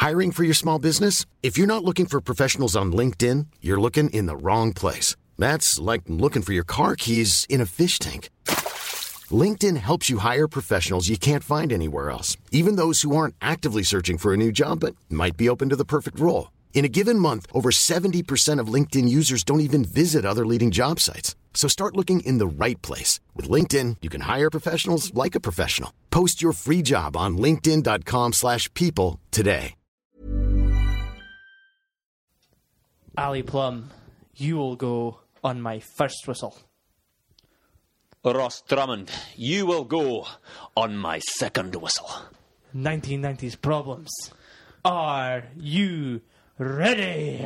Hiring for your small business? If you're not looking for professionals on LinkedIn, you're looking in the wrong place. That's like looking for your car keys in a fish tank. LinkedIn helps you hire professionals you can't find anywhere else, even those who aren't actively searching for a new job but might be open to the perfect role. In a given month, over 70% of LinkedIn users don't even visit other leading job sites. So start looking in the right place. With LinkedIn, you can hire professionals like a professional. Post your free job on linkedin.com/people today. Ali Plum, you will go on my first whistle. Ross Drummond, you will go on my second whistle. 1990s problems. Are you ready?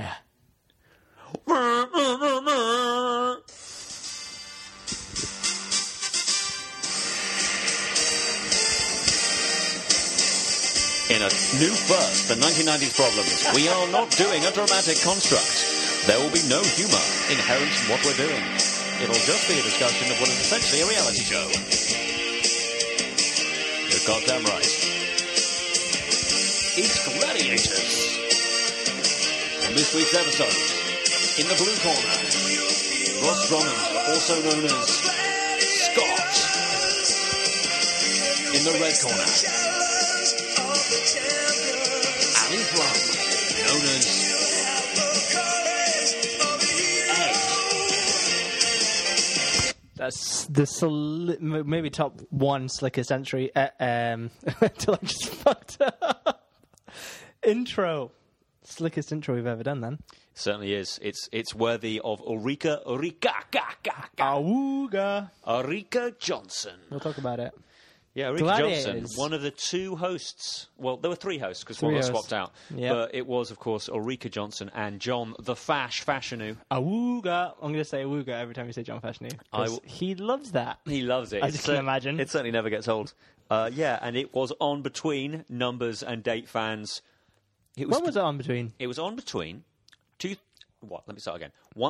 In a new first for 1990s problems, we are not doing a dramatic construct. There will be no humour inherent in what we're doing. It'll just be a discussion of what is essentially a reality show. You're goddamn right. It's Gladiators. On this week's episode, in the blue corner, Ross Drummond, also known as Scott. In the red corner, Ali Plum, known as That's the maybe top one slickest entry until I just fucked up. Intro. Slickest intro we've ever done, then. Certainly is. It's worthy of Ulrika Johnson. We'll talk about it. Yeah, Ulrika Gladiators. Johnson, one of the two hosts. Well, there were three hosts because one got swapped out. Yep. But it was, of course, Ulrika Johnson and John the Fashanu. Awooga. I'm going to say awooga every time you say John Fashanu. He loves that. He loves it. As you can imagine. It certainly never gets old. Yeah, and it was on between Numbers and Date fans. When was it on between? It was on between let me start again.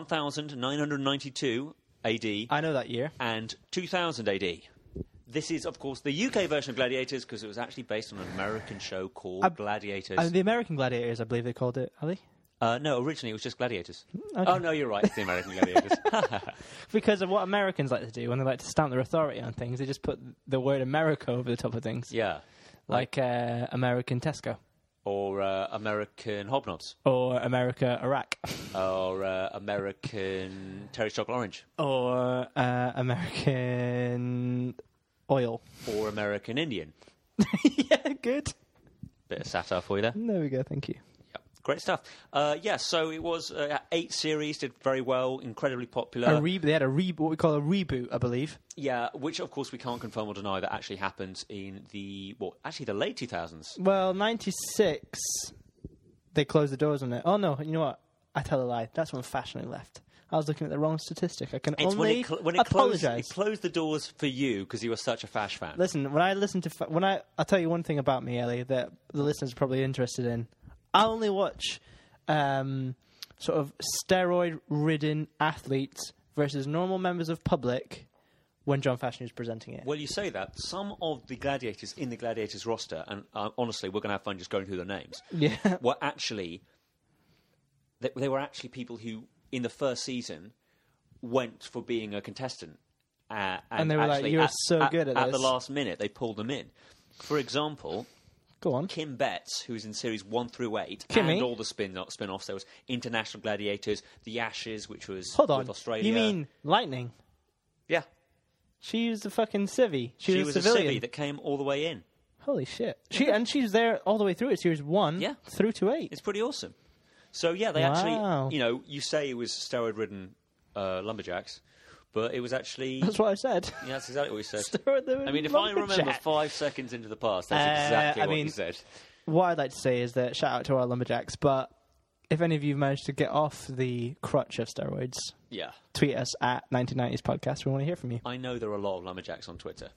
1992 AD. I know that year. And 2000 AD. This is, of course, the UK version of Gladiators because it was actually based on an American show called Gladiators. The American Gladiators, I believe they called it, Ali? No, originally it was just Gladiators. Okay. Oh, no, you're right. It's the American Gladiators. Because of what Americans like to do when they like to stamp their authority on things, they just put the word America over the top of things. Yeah. Like American Tesco. Or American Hobnobs. Or America Iraq. Or American Terry's Chocolate Orange. Or American Oil. Or American Indian. Yeah, good. Bit of satire for you there. There we go, thank you. Yep, great stuff. So it was 8 series, did very well, incredibly popular. They had what we call a reboot, I believe. Yeah, which of course we can't confirm or deny that actually happened in the late 2000s. Well, 96, they closed the doors on it. Oh no, you know what? I tell a lie. That's when Fashanu left. I was looking at the wrong statistic. I can only apologise. It closed the doors for you because you were such a Fash fan. Listen, when I listen to... I'll tell you one thing about me, Ellie, that the listeners are probably interested in. I only watch sort of steroid-ridden athletes versus normal members of public when John Fashanu is presenting it. Well, you say that. Some of the gladiators in the Gladiators roster, and honestly, we're going to have fun just going through their names, were actually... They were actually people who... in the first season, went for being a contestant. And they were like, you're so good at this. At the last minute, they pulled them in. For example, go on. Kim Betts, who's in series 1 through 8, Kimmy? and all the spin-offs. There was International Gladiators, The Ashes, which was with Australia. You mean Lightning? Yeah. She was a fucking civvy. She was a civilian. A civvy that came all the way in. Holy shit. She was there all the way through it, series 1 through to 8. It's pretty awesome. So, yeah, they actually, you say it was steroid-ridden lumberjacks, but it was actually... That's what I said. Yeah, that's exactly what you said. Steroid-ridden I mean, if I remember 5 seconds into the past, that's exactly what you said. What I'd like to say is that shout out to our lumberjacks, but if any of you managed to get off the crutch of steroids, tweet us at 1990s Podcast. We want to hear from you. I know there are a lot of lumberjacks on Twitter.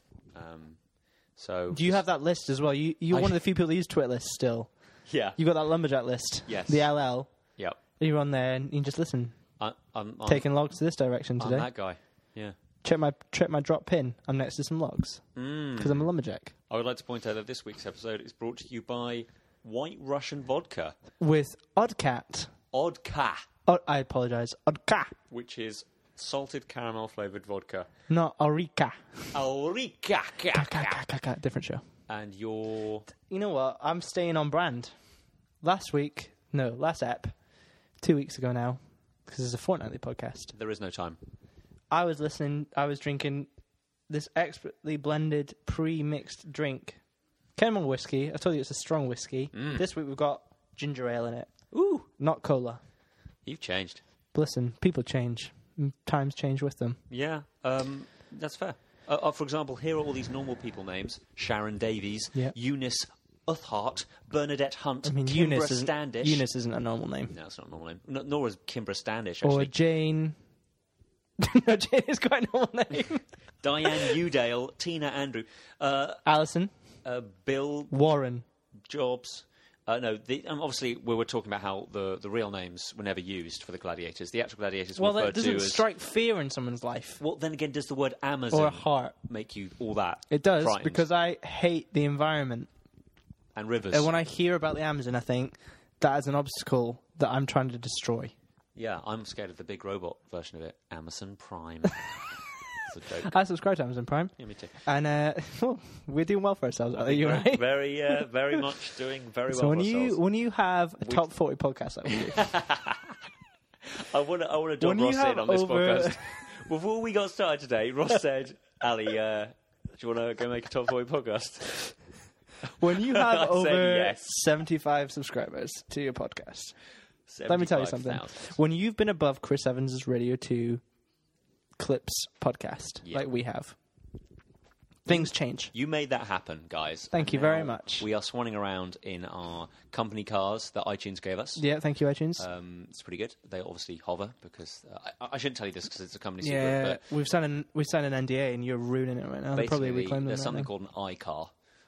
So do you have that list as well? You're one of the few people who use Twitter lists still. Yeah. You've got that lumberjack list. Yes. The LL. Yep. You're on there and you can just listen. I'm taking logs to this direction today. I'm that guy. Yeah. Check my drop pin. I'm next to some logs. Because I'm a lumberjack. I would like to point out that this week's episode is brought to you by White Russian vodka. With Oddcat. Odka. I apologise. Oddka. Which is salted caramel flavoured vodka. Not Aurica. Aurica. Different show. And your... You know what? I'm staying on brand. Last ep, 2 weeks ago now, because it's a fortnightly podcast. There is no time. I was drinking this expertly blended, pre-mixed drink. Kenmore whiskey. I told you it's a strong whiskey. This week we've got ginger ale in it. Ooh. Not cola. You've changed. Listen, people change. Times change with them. Yeah, that's fair. For example, here are all these normal people names. Sharon Davies, Eunice Uthart, Bernadette Hunt, Kimbra Standish. Eunice isn't a normal name. No, it's not a normal name. Nor is Kimbra Standish, actually. Or Jane... No, Jane is quite a normal name. Diane Udale, Tina Andrew. Alison. Bill... Warren. Jobs. Obviously, we were talking about how the real names were never used for the gladiators. The actual gladiators were referred to as... Well, that doesn't strike fear in someone's life. Well, then again, does the word Amazon... Or a heart. ...make you all that? It does, frightened? Because I hate the environment. And rivers. And when I hear about the Amazon, I think that is an obstacle that I'm trying to destroy. Yeah, I'm scared of the big robot version of it. Amazon Prime. It's a joke. I subscribe to Amazon Prime. Yeah, me too. And we're doing well for ourselves. Are you right? Very much doing very well for ourselves. When you have a top 40 podcast like we do. I want to drop Ross in on this podcast. Before we got started today, Ross said, Ali, do you want to go make a top 40 podcast? When you have over 75 subscribers to your podcast, let me tell you something. 000. When you've been above Chris Evans' Radio 2 Clips podcast, like we have, things change. You made that happen, guys. Thank you very much. We are swanning around in our company cars that iTunes gave us. Yeah, thank you, iTunes. It's pretty good. They obviously hover because I shouldn't tell you this because it's a company secret. Yeah, but we've signed an NDA and you're ruining it right now. Basically, there's something called an iCar.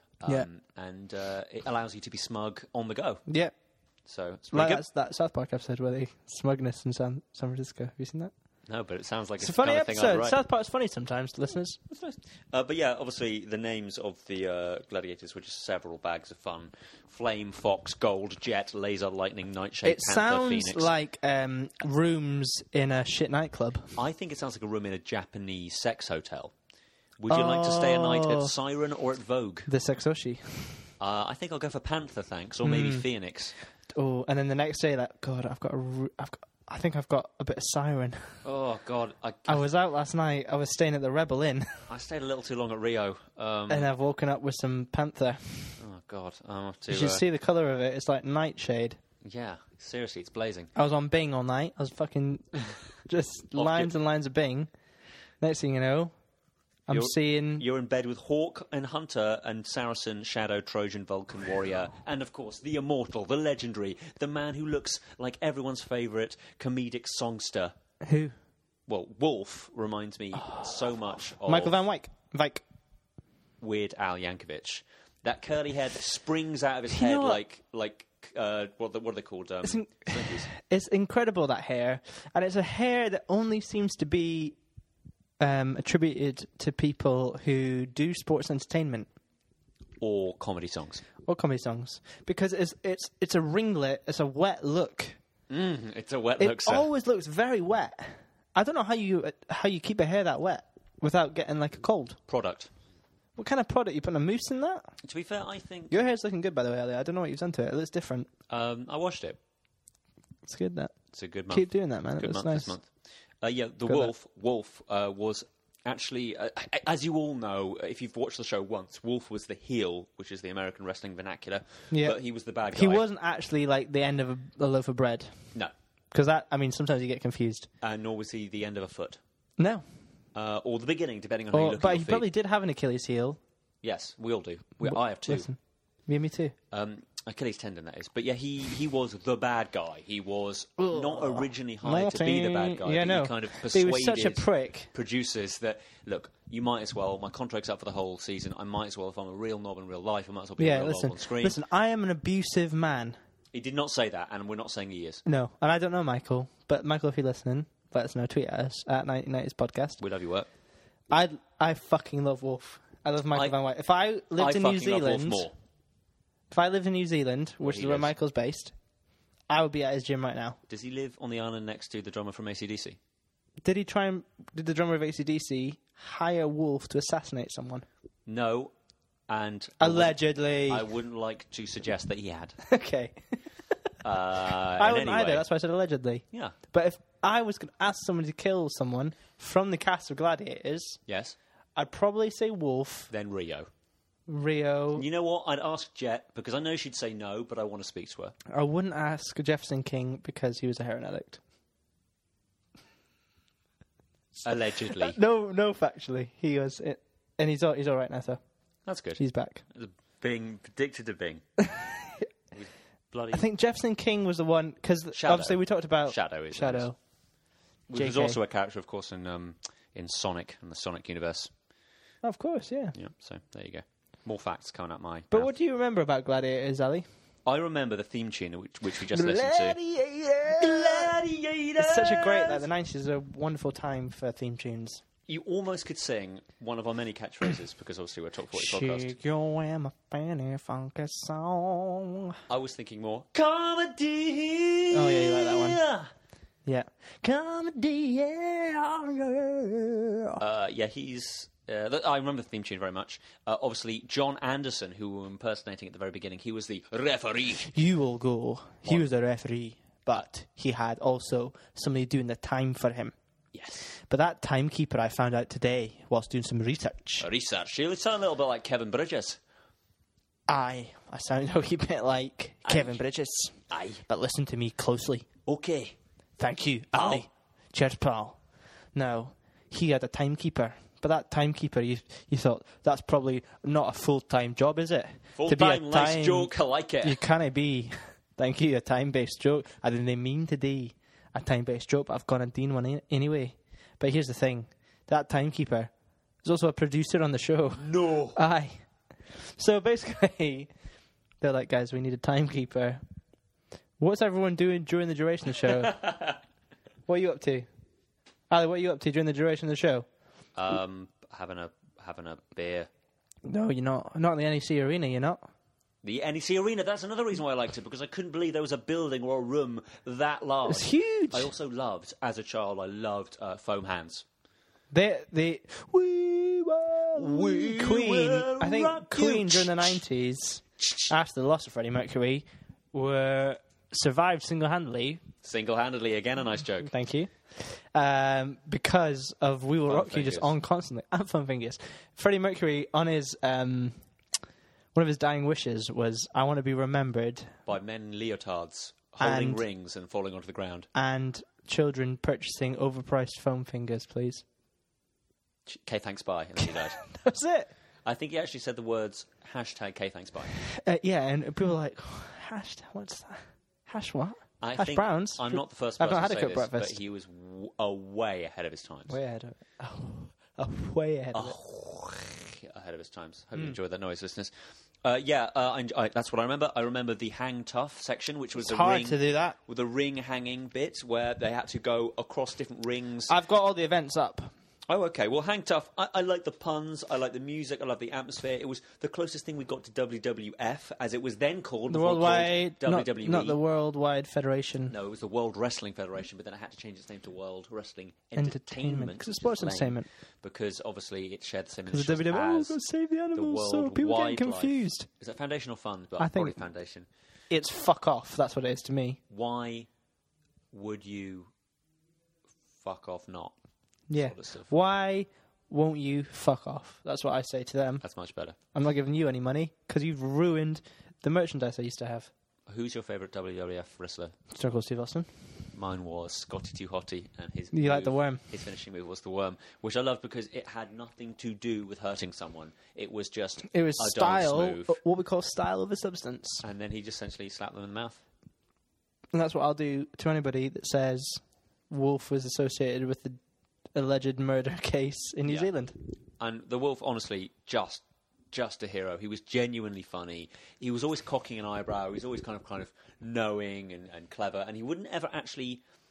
And it allows you to be smug on the go. Yeah. So it's really good. That South Park episode where they smugness in San Francisco. Have you seen that? No, but it sounds like it's a funny episode. Thing I'd write. South Park's funny sometimes, listeners. That's nice. But yeah, obviously the names of the gladiators were just several bags of fun: Flame, Fox, Gold, Jet, Laser, Lightning, Nightshade, Panther, Phoenix. It sounds like rooms in a shit nightclub. I think it sounds like a room in a Japanese sex hotel. Would you like to stay a night at Siren or at Vogue? The Sexoshi. I think I'll go for Panther, thanks, or maybe Phoenix. Oh, and then the next day, God, I think I've got a bit of Siren. Oh God, I was out last night. I was staying at the Rebel Inn. I stayed a little too long at Rio, and I've woken up with some Panther. Oh God, I'll have to. You should see the colour of it. It's like nightshade. Yeah, seriously, it's blazing. I was on Bing all night. I was fucking just lines and lines of Bing. Next thing you know, you're in bed with Hawk and Hunter and Saracen, Shadow, Trojan, Vulcan, Warrior, and of course the immortal, the legendary, the man who looks like everyone's favourite comedic songster. Who? Well, Wolf reminds me so much of Michael Van Wyck. Weird Al Yankovic. That curly hair that springs out of his head like what are they called? It's incredible, that hair, and it's a hair that only seems to be attributed to people who do sports entertainment or comedy songs, because it's a ringlet. It's a wet look. It's a wet look. It always looks very wet. I don't know how you keep a hair that wet without getting like a cold. Product. What kind of product? You putting a mousse in that? To be fair, I think your hair's looking good, by the way, Ali. I don't know what you've done to it. It looks different. I washed it. It's good. It's a good month. Keep doing that, man. Good month nice. This month. Wolf was actually, as you all know, if you've watched the show once, Wolf was the heel, which is the American wrestling vernacular. Yeah. But he was the bad guy. He wasn't actually like the end of a loaf of bread. No. Because sometimes you get confused. Nor was he the end of a foot. No. Or the beginning, depending on how you look at But your he feet. probably did have an Achilles heel. Yes, we all do. I have two. Listen, me too. Achilles tendon, that is. But yeah, he was the bad guy. He was not originally hired to be the bad guy. Yeah, no. He kind of persuaded he was such a prick. Producers that, look, you might as well, my contract's up for the whole season, I might as well, if I'm a real knob in real life, I might as well be a real knob on screen. Listen, I am an abusive man. He did not say that, and we're not saying he is. No, and I don't know Michael, but Michael, if you're listening, let us know. Tweet at us at 1990s Podcast. We love your work. I fucking love Wolf. I love Michael Van Wyck. If I lived in New Zealand... Love Wolf more. If I lived in New Zealand, which he is where lives. Michael's based, I would be at his gym right now. Does he live on the island next to the drummer from AC/DC? Did the drummer of AC/DC hire Wolf to assassinate someone? No, and Allegedly. I wouldn't like to suggest that he had. Okay. I wouldn't anyway, either. That's why I said allegedly. Yeah. But if I was going to ask someone to kill someone from the cast of Gladiators, Yes. I'd probably say Wolf, Then Rio. Rio. You know what? I'd ask Jet because I know she'd say no, but I want to speak to her. I wouldn't ask Jefferson King because he was a heroin addict. Allegedly. No, factually. He was. And he's all right now, though. That's good. He's back. Bing, addicted to Bing. Bloody I think Jefferson King was the one, because Shadow. obviously we talked about Shadow. Which was JK. also a character, of course, in Sonic, in the Sonic universe. Of course, yeah. Yeah, so there you go. More facts coming out my But mouth. what do you remember about Gladiators, Ali? I remember the theme tune, which we just listened to. Gladiator! It's such a great, the 90s is a wonderful time for theme tunes. You almost could sing one of our many catchphrases, because obviously we're a Top 40 podcast. Shake your am a funny funky song. I was thinking more comedy. Oh, yeah, you like that one. Yeah. Comedy, yeah. Yeah, he's... I remember the theme tune very much. Obviously, John Anderson, who we were impersonating at the very beginning, he was the referee. You will go. He was the referee, but he had also somebody doing the time for him. Yes. But that timekeeper I found out today whilst doing some research. Research. You sound a little bit like Kevin Bridges. I sound a wee bit like Kevin Bridges. Aye. But listen to me closely. Okay. Thank you, Pal. Ali. Cheers, pal. Now, he had a timekeeper. But that timekeeper, you thought, that's probably not a full-time job, is it? Full-time, nice joke, I like it. You can't be, thank you, a time-based joke. I didn't mean to do a time-based joke, but I've gone and done one anyway. But here's the thing. That timekeeper is also a producer on the show. No. Aye. So basically, they're like, guys, we need a timekeeper. What's everyone doing during the duration of the show? What are you up to? Ali, what are you up to during the duration of the show? Having a beer. No, you're not. Not in the NEC Arena, you're not. The NEC Arena, that's another reason why I liked it, because I couldn't believe there was a building or a room that large. It's huge. I also loved, as a child, foam hands. We Queen. will I think rock Queen you. during the 90s, after the loss of Freddie Mercury, survived single-handedly. Single-handedly, again, a nice joke. Thank you. Because of We Will Fun Rock You Fingers. just on constantly. And Fun Fingers. Freddie Mercury, on his one of his dying wishes was, I want to be remembered, By men in leotards, holding And- rings and falling onto the ground. and children purchasing overpriced foam fingers, please. K thanks bye, and then he died. That's it. I think he actually said the words hashtag K thanks bye. Yeah, and people are like, hashtag, what's that? Hash what? I Hash think browns? I'm not the first I've person not to had a say cooked this, breakfast. but he was way ahead of his times. Way ahead of it. Way ahead of it. Ahead of his times. Hope you enjoyed that noise, listeners. That's what I remember. I remember the hang tough section, which was It's the hard ring to do that. with the ring hanging bit where they had to go across different rings. I've got all the events up. Oh, okay. Well, hang tough. I like the puns. I like the music. I love the atmosphere. It was the closest thing we got to WWF, as it was then called. The before it was Worldwide... called WWE. Not the Worldwide Federation. No, it was the World Wrestling Federation, but then it had to change its name to World Wrestling Entertainment. Entertainment. Because it's which is sports lame, entertainment. Because obviously it shared the same Because the initials WWE, as go save the the animals, so World people get Wildlife. confused. Is that Foundation or Fund? But I think- probably Foundation. It's fuck off. That's what it is to me. Why would you fuck off not? Yeah. Sort of stuff. Why won't you fuck off? That's what I say to them. That's much better. I'm not giving you any money because you've ruined the merchandise I used to have. Who's your favourite WWF wrestler? Stone Cold Steve Austin. Mine was Scotty Too Hotty, and his You like the move- worm? His finishing move was the worm, which I loved because it had nothing to do with hurting someone. It was just It was a dance style, move, what we call style of a substance. and then he just essentially slapped them in the mouth. And that's what I'll do to anybody that says Wolf was associated with the alleged murder case in New Yeah. Zealand. And the Wolf, honestly, just a hero. He was genuinely funny. He was always cocking an eyebrow. He was always kind of knowing and clever. And he wouldn't ever actually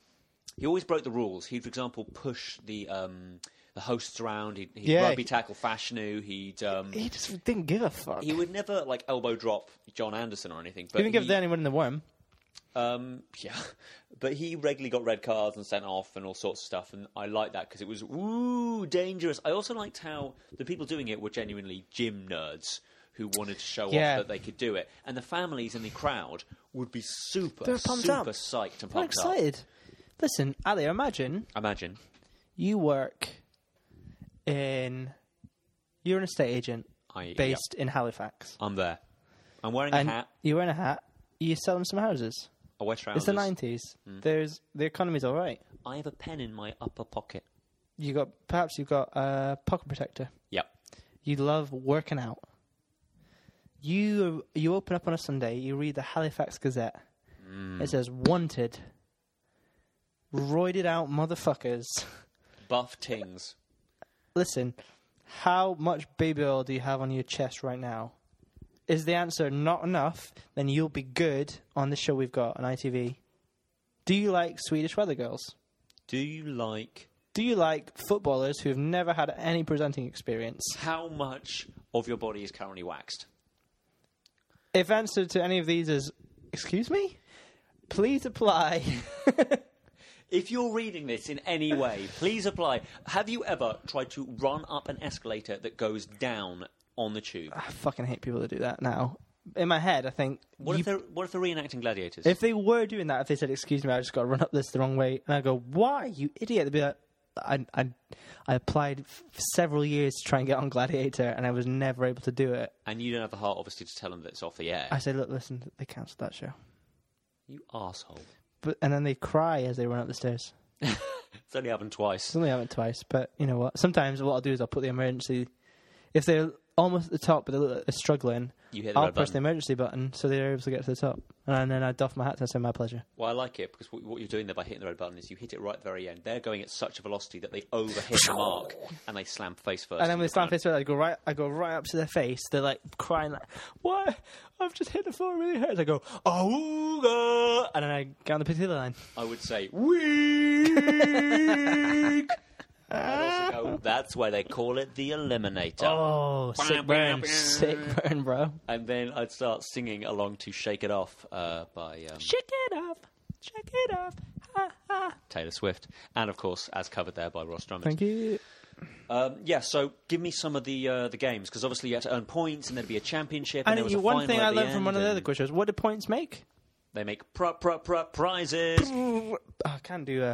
He always broke the rules. He'd, for example, push the hosts around. He'd Yeah. rugby tackle Fashanu. He just didn't give a fuck. He would never like elbow drop John Anderson or anything. But He didn't give anyone in the worm. Yeah, but he regularly got red cards and sent off and all sorts of stuff, and I liked that because it was dangerous. I also liked how the people doing it were genuinely gym nerds who wanted to show off that they could do it, and the families in the crowd would be super psyched and pumped excited. up. Listen, Ali, imagine you work you're an estate agent based in Halifax. I'm there. I'm wearing a hat. You're wearing a hat. You're selling some houses. I wear trousers. It's the 90s. The economy's all right. I have a pen in my upper pocket. You've got a pocket protector. Yep. You love working out. You open up on a Sunday, you read the Halifax Gazette. It says, wanted, roided out motherfuckers. Buff tings. Listen, how much baby oil do you have on your chest right now? Is the answer not enough? Then you'll be good on the show we've got on ITV. Do you like Swedish Weather Girls? Do you like footballers who have never had any presenting experience? How much of your body is currently waxed? If answer to any of these is, excuse me, please apply. If you're reading this in any way, please apply. Have you ever tried to run up an escalator that goes down on the tube? I fucking hate people that do that now. In my head, I think... What if they're reenacting gladiators? If they were doing that, if they said, excuse me, I just got to run up this the wrong way, and I go, why, you idiot? They'd be like, I applied several years to try and get on Gladiator, and I was never able to do it. And you don't have the heart, obviously, to tell them that it's off the air. I say, look, listen, they cancelled that show. You arsehole. And then they cry as they run up the stairs. It's only happened twice. It's only happened twice, but you know what? Sometimes what I'll do is I'll put the emergency... If they're almost at the top, but they look like they're struggling, I'll press the emergency button so they're able to get to the top. And then I doff my hat and say, my pleasure. Well, I like it, because what you're doing there by hitting the red button is you hit it right at the very end. They're going at such a velocity that they overhit the mark, and they slam face first. And then when they slam face first, I go right up to their face. They're like crying, like, what? I've just hit the floor, really hurts. I go, oh, and then I get on the Piccadilly line. I would say, weak! I'd also go, that's why they call it the Eliminator. Oh, sick burn, bro. And then I'd start singing along to Shake It Off by... Shake it off, ha, ha. Taylor Swift. And, of course, as covered there by Ross Drummond. Thank you. So give me some of the games, because obviously you had to earn points, and there'd be a championship, and there was a one thing I learned from one of the end, other quiz shows, what do points make? They make prizes. I can't do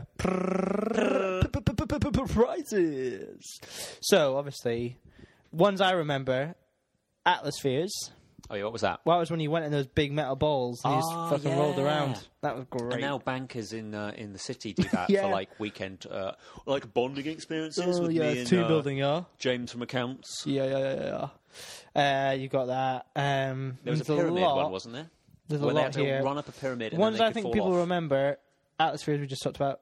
prizes. So, obviously, ones I remember, Atlaspheres. Oh, yeah, what was that? Well, that was when you went in those big metal balls and you just fucking rolled around. That was great. And now bankers in the city do that for, like, weekend, like, bonding experiences with me and team building, James from accounts. Yeah. You got that. There was a pyramid one, wasn't there? There's Where a they lot had to here. run up a pyramid and ones then they I could think fall people off. remember, Atlaspheres we just talked about,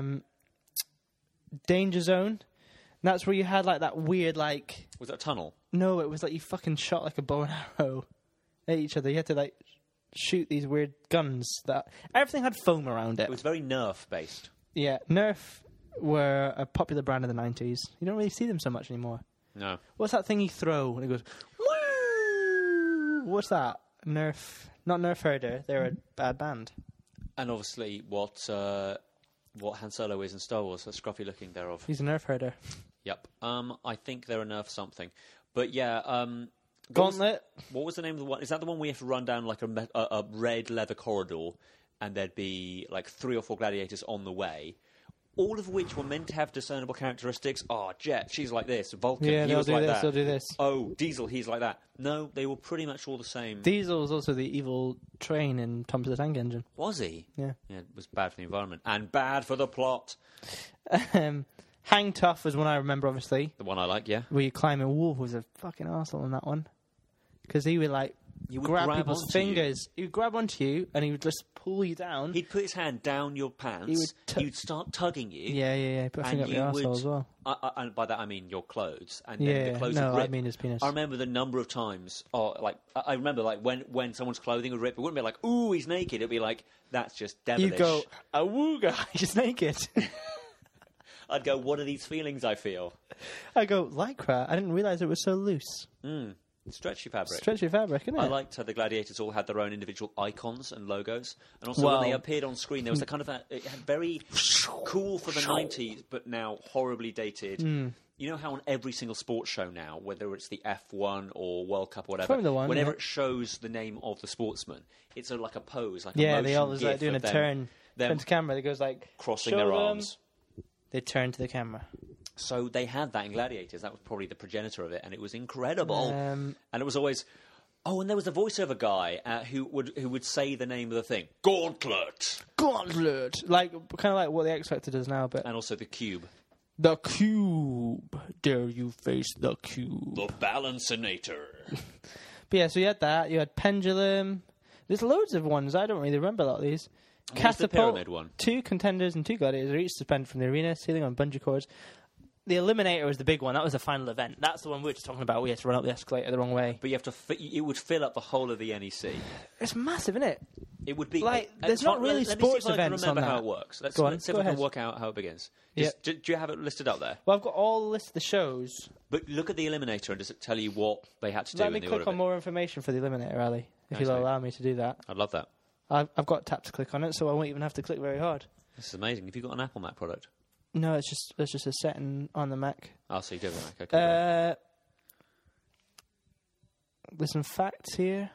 Danger Zone. And that's where you had like that weird like... Was that a tunnel? No, it was like you fucking shot like a bow and arrow at each other. You had to like shoot these weird guns that... Everything had foam around it. It was very Nerf based. Yeah, Nerf were a popular brand in the 90s. You don't really see them so much anymore. No. What's that thing you throw and it goes... Woo! What's that? Nerf... Not Nerf Herder. They're a bad band. And obviously what Han Solo is in Star Wars, that's scruffy looking thereof. He's a Nerf Herder. Yep. I think they're a Nerf something. But yeah, Gauntlet. What was the name of the one? Is that the one where you have to run down like a red leather corridor and there'd be like 3 or 4 gladiators on the way? All of which were meant to have discernible characteristics. Oh, Jet, she's like this. Vulcan, he was like that. They'll do this. Oh, Diesel, he's like that. No, they were pretty much all the same. Diesel was also the evil train in Thomas the Tank Engine. Was he? Yeah. Yeah, it was bad for the environment. And bad for the plot. Hang Tough was one I remember, obviously. The one I like, yeah. Where you climb a wolf was a fucking arsehole in that one. Because he would, like, grab people's onto fingers. He would grab onto you, and he would just pull you down. He'd put his hand down your pants. He would start tugging you. Yeah. Put a finger up your arsehole as well. And by that I mean your clothes. And Yeah, then the clothes no, would rip. I mean his penis. I remember the number of times. I remember when someone's clothing would rip. It wouldn't be like, "Ooh, he's naked." It'd be like, "That's just devilish." You go, "Awooga, he's naked." I'd go, "What are these feelings I feel?" I go, "Lycra. I didn't realise it was so loose." Stretchy fabric. Stretchy fabric, isn't it? I liked how the gladiators all had their own individual icons and logos, and also when they appeared on screen, there was a kind of it had very cool for the 90s, but now horribly dated. You know how on every single sports show now, whether it's the F1 or World Cup or whatever, Formula One, whenever it shows the name of the sportsman, it's like a pose, like a they motion always like gif doing a of them turn to camera. That goes like crossing their arms. They turn to the camera. So they had that in Gladiators. That was probably the progenitor of it, and it was incredible. And it was always, and there was a voiceover guy who would say the name of the thing, Gauntlet, like kind of like what the X Factor does now, but and also the Cube, the Cube. Dare you face the Cube? the Balancinator. But yeah, so you had that. You had Pendulum. There's loads of ones. I don't really remember a lot of these. What was the pyramid one? 2 contenders and 2 gladiators are each suspended from the arena, ceiling on bungee cords. The Eliminator was the big one. That was the final event. That's the one we were just talking about. We had to run up the escalator the wrong way. But you have to. It would fill up the whole of the NEC. It's massive, isn't it? It would be like there's not really sports events on that. Remember how it works. Let's see if we can work out how it begins. Do you have it listed up there? Well, I've got all the list of the shows. But look at the Eliminator, and does it tell you what they had to do? Let me click on more information for the Eliminator, Ali, if you'll allow me to do that. I'd love that. I've got tap to click on it, so I won't even have to click very hard. This is amazing. Have you got an Apple Mac product? No, it's just a setting on the Mac. Oh, so you do have a Mac. Okay. There's some facts here.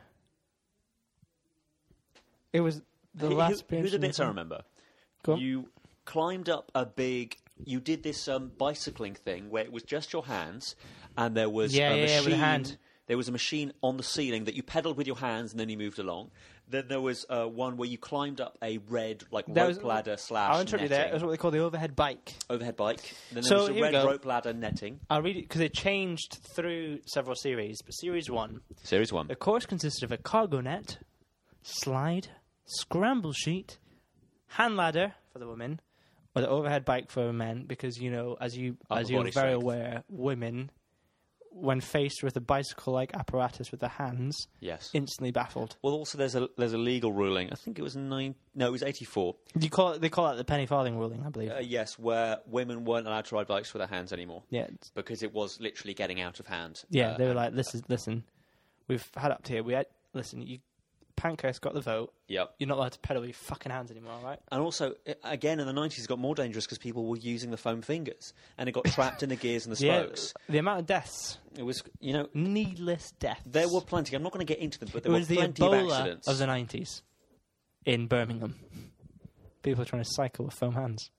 It was the last. Who the bits I remember? Go on. You climbed up a big. You did this bicycling thing where it was just your hands, and there was a machine. With a hand. There was a machine on the ceiling that you pedalled with your hands, and then you moved along. Then there was one where you climbed up a red rope ladder / I'll interrupt you there. It was what they call the overhead bike. Overhead bike. Then there was a red rope ladder netting. I'll read it because it changed through several series. But Series 1. The course consisted of a cargo net, slide, scramble sheet, hand ladder for the women, or the overhead bike for men. Because as you're very aware, women, when faced with a bicycle-like apparatus with their hands, instantly baffled. Well, also there's a legal ruling. I think it was it was 84. They call it the penny farthing ruling, I believe. Yes, where women weren't allowed to ride bikes with their hands anymore. Yeah, because it was literally getting out of hand. Yeah, they were like, "Listen, we've had up to here. Pankhurst got the vote. Yep. You're not allowed to pedal with your fucking hands anymore, right?" And also, again, in the 90s, it got more dangerous because people were using the foam fingers, and it got trapped in the gears and the spokes. The amount of deaths. It was, needless deaths. There were plenty. I'm not going to get into them, but there were plenty of accidents. It was the Ebola of the 90s in Birmingham. People trying to cycle with foam hands.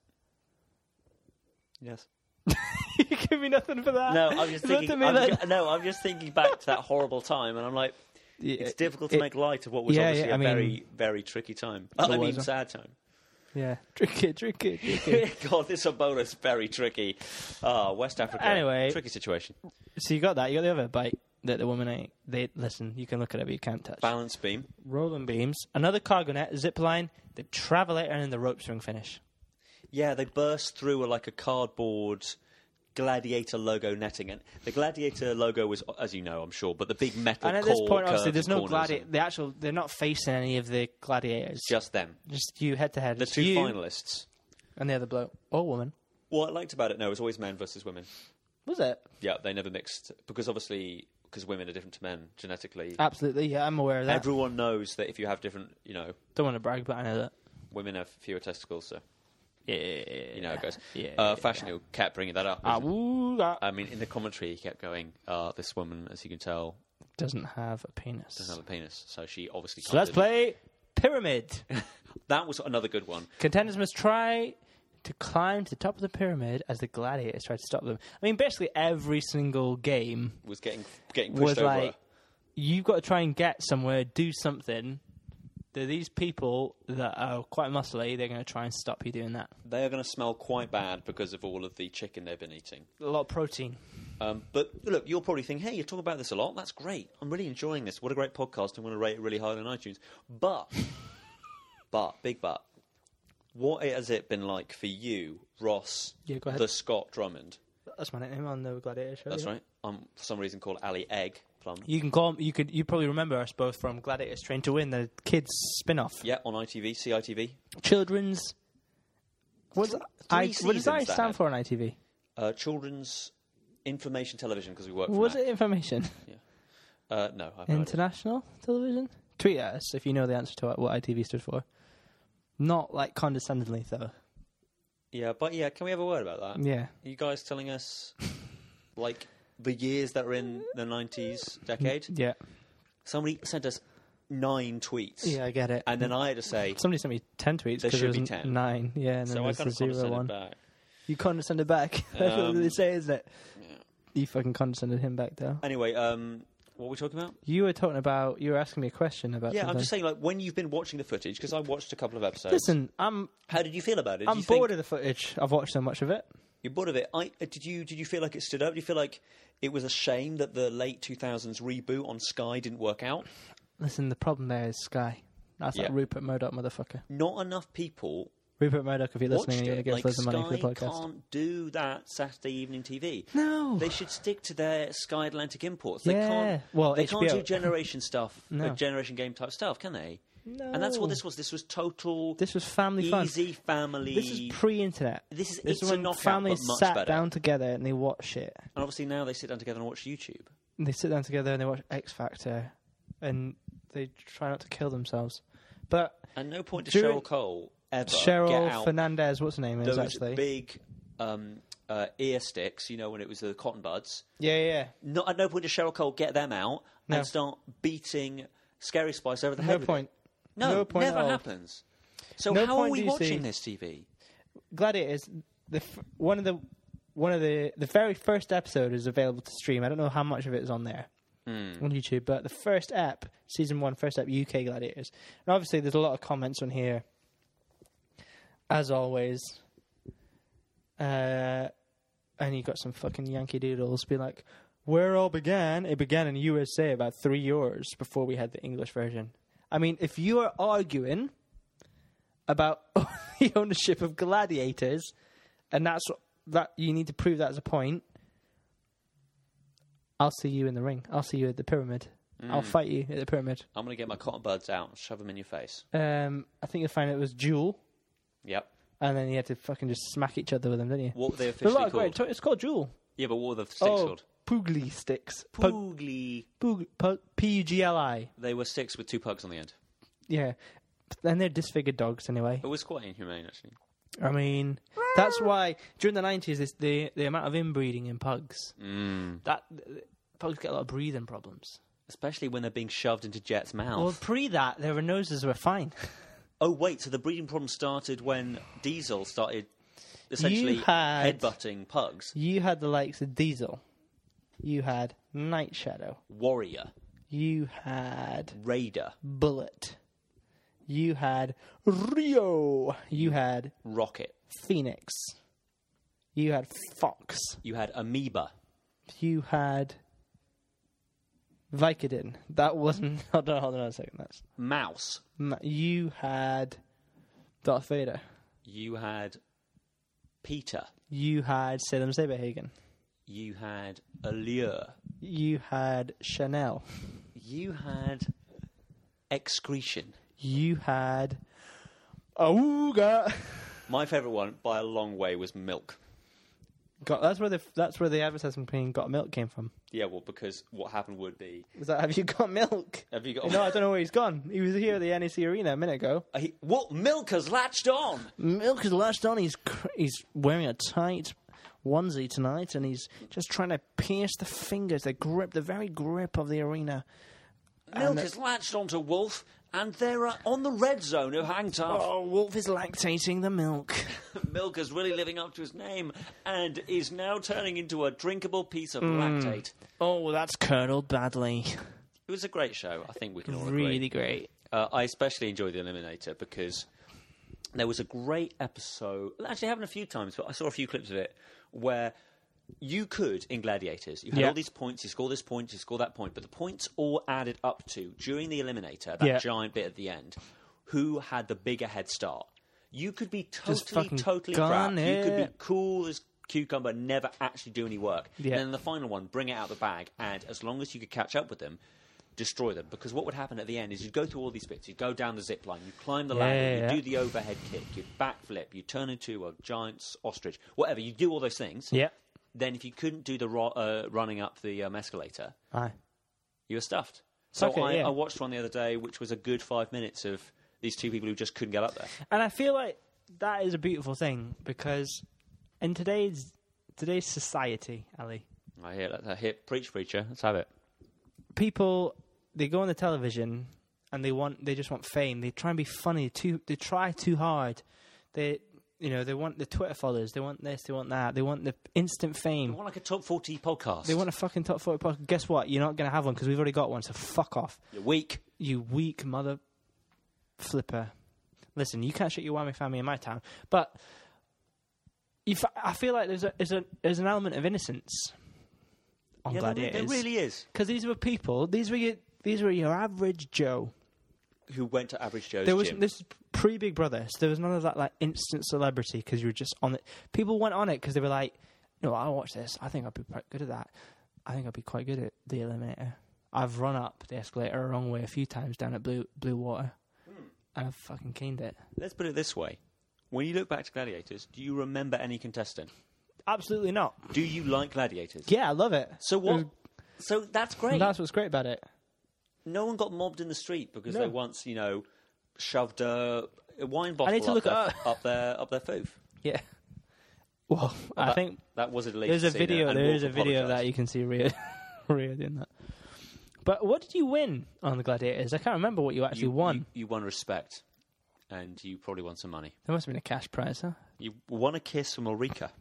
Yes. You give me nothing for that. No, I'm just thinking. I'm just thinking back to that horrible time, and I'm like, it's difficult to make light of what was obviously a very, very tricky time. Sad time. Yeah, tricky. God, this Ebola is very tricky. West Africa. Anyway, tricky situation. So you got that. You got the other bike that the woman ate. Listen, you can look at it, but you can't touch. Balance beam, rolling beams, another cargo net, zip line, the travelator, and then the rope swing finish. Yeah, they burst through a cardboard Gladiator logo netting, and the Gladiator logo was, as you know, I'm sure, but the big metal. And at this point, obviously, there's no gladiator. They're not facing any of the gladiators. Just them. Just you head to head. The two finalists and the other bloke or woman. What I liked about it, it was always men versus women. Was it? Yeah, they never mixed because women are different to men genetically. Absolutely, yeah, I'm aware of that. Everyone knows that if you have different, Don't want to brag, but I know that women have fewer testicles, so. Yeah, how it goes. Fashion Hill kept bringing that up. I mean, in the commentary, he kept going, this woman, as you can tell, doesn't have a penis. So she obviously can't. So let's play Pyramid. That was another good one. Contenders must try to climb to the top of the pyramid as the gladiators try to stop them. I mean, basically every single game was getting pushed over. Like, you've got to try and get somewhere, do something. There are these people that are quite muscly. They're going to try and stop you doing that. They are going to smell quite bad because of all of the chicken they've been eating. A lot of protein. But look, you're probably thinking, hey, you're talking about this a lot. That's great. I'm really enjoying this. What a great podcast. I'm going to rate it really high on iTunes. But, big but, what has it been like for you, Ross, go ahead. the Scott Drummond? That's my nickname on the Gladiator show. That's right. I'm for some reason called Ali Egg Plum. You can call. You probably remember us both from Gladiators Train to Win, the kids spin-off. Yeah, on ITV, CITV. Children's. What does I stand had. for on ITV? Children's Information Television, because we work for Was that. it information? Yeah. No, I have no idea. International television? Tweet at us if you know the answer to what ITV stood for. Not like condescendingly, though. Yeah, but yeah, can we have a word about that? Yeah. Are you guys telling us, like, the years that were in the 90s decade? Yeah. Somebody sent us 9 tweets. Yeah, I get it. And then I had to say, Somebody sent me 10 tweets. There 'cause should it be was 10. 9. Yeah, and then so I there's kind the of 0 condescended one. back. You condescended back. That's what they say, isn't it? Yeah. You fucking condescended him back, though. Anyway, what were we talking about? You were asking me a question about Yeah, something. I'm just saying, like, when you've been watching the footage, because I watched a couple of episodes. Listen, How did you feel about it? I'm bored of the footage. I've watched so much of it. You're bored of it. Did you feel like it stood up? Do you feel like it was a shame that the late 2000s reboot on Sky didn't work out? Listen, the problem there is Sky. That's that Rupert Murdoch motherfucker. Not enough people Rupert Murdoch, if you're listening and watched you want to it. give us Like, loads of money for the Sky podcast. can't do that Saturday evening TV. No. They should stick to their Sky Atlantic imports. Yeah. They can't. Well, they HBO. can't do generation stuff, No. generation game type stuff, can they? No. And that's what this was. This was total. This was family fun. Easy family. This is pre-internet. This is This it's is a when knockout, families but much sat better. down together and they watch it. And obviously now they sit down together and watch YouTube. And they sit down together and they watch X Factor, and they try not to kill themselves. But At no point does During- Cheryl Cole ever get Cheryl out Fernandez, what's her name is those actually? big ear sticks, you know, when it was the cotton buds. Yeah. Not at no point does Cheryl Cole get them out No. and start beating Scary Spice over the No head. with point. it. No point never at all. happens. So No how are point we do you watching see. this TV? Gladiators. One of the very first episode is available to stream. I don't know how much of it is on there on YouTube, but the first ep, season 1, first ep, UK Gladiators. And obviously, there's a lot of comments on here, as always. And you got some fucking Yankee Doodles be like, "Where it all began? It began in USA about 3 years before we had the English version." I mean, if you are arguing about the ownership of Gladiators, and that you need to prove that as a point, I'll see you in the ring. I'll see you at the pyramid. I'll fight you at the pyramid. I'm going to get my cotton buds out and shove them in your face. I think you'll find it was Jewel, Yep. and then you had to fucking just smack each other with them, didn't you? What were they There's a lot officially of great called? It's called Jewel. Yeah, but what were the sticks called? Pugli sticks. Poogly. P-U-G-L-I. They were sticks with 2 pugs on the end. Yeah. And they're disfigured dogs anyway. It was quite inhumane, actually. I mean, that's why during the 90s, the amount of inbreeding in pugs, pugs get a lot of breathing problems. Especially when they're being shoved into Jet's mouth. Well, pre that, their noses were fine. Oh, wait, so the breeding problem started when Diesel started essentially headbutting pugs. You had the likes of Diesel. You had Night Shadow. Warrior. You had Raider. Bullet. You had Rio. You had Rocket. Phoenix. You had Fox. You had Amoeba. You had Vicodin. That wasn't... Hold on a second. That's Mouse. You had Darth Vader. You had Peter. You had Salem Saberhagen. You had Allure. You had Chanel. You had Excretion. You had Auga. My favourite one, by a long way, was Milk. That's where the advertising campaign "Got Milk" came from. Yeah, well, because what happened would be... Was that "Have you got milk"? Have you got... No, I don't know where he's gone. He was here at the NEC Arena a minute ago. What? Milk has latched on! Milk is latched on. He's wearing a tight onesie tonight, and he's just trying to pierce the fingers, the very grip of the arena. Milk has latched onto Wolf, and they're on the red zone who hang tough. Oh, Wolf is lactating the milk. Milk is really living up to his name and is now turning into a drinkable piece of lactate. Oh, that's curdled badly. It was a great show. I think we can all agree. Really great. I especially enjoyed The Eliminator because there was a great episode. Actually, it happened a few times, but I saw a few clips of it where You could, in Gladiators, you had all these points, you score this point, you score that point, but the points all added up to, during the Eliminator, that giant bit at the end, who had the bigger head start. You could be totally crap. You could be cool as cucumber, never actually do any work. Yeah. And then the final one, bring it out the bag, and as long as you could catch up with them, destroy them. Because what would happen at the end is you'd go through all these bits, you'd go down the zip line, you'd climb the ladder, you'd do the overhead kick, you'd backflip, you'd turn into a giant ostrich, whatever, you do all those things. Yeah. Then if you couldn't do the running up the escalator, you were stuffed. So I watched one the other day, which was a good 5 minutes of these two people who just couldn't get up there. And I feel like that is a beautiful thing, because in today's society, Ali, I hear that. Preach, preacher. Let's have it. People, they go on the television and they just want fame. They try and be funny. They try too hard. They want the Twitter followers. They want this. They want that. They want the instant fame. They want like a top 40 podcast. They want a fucking top 40 podcast. Guess what? You're not going to have one because we've already got one. So fuck off. You're weak. You weak mother flipper. Listen, you can't shit your whammy family in my town, but I feel like there's an element of innocence on Gladiators. There really is, because these were people. These were your average Joe who went to Average Joe's gym. This is pre-Big Brother, so there was none of that like instant celebrity because you were just on it. People went on it because they were like, "No, I'll watch this. I think I'll be quite good at that. I think I'll be quite good at the Eliminator. I've run up the escalator a wrong way a few times down at Blue Water, and I've fucking caned it." Let's put it this way: when you look back to Gladiators, do you remember any contestant? Absolutely not. Do you like Gladiators? Yeah, I love it. So what? So that's great. That's what's great about it. No one got mobbed in the street because they once, shoved a wine bottle up their foof. Yeah. Well, I think that was at least. There's a video. There is a video of that you can see Rhea doing that. But what did you win on the Gladiators? I can't remember what you actually won. You won respect, and you probably won some money. There must have been a cash prize, huh? You won a kiss from Ulrika.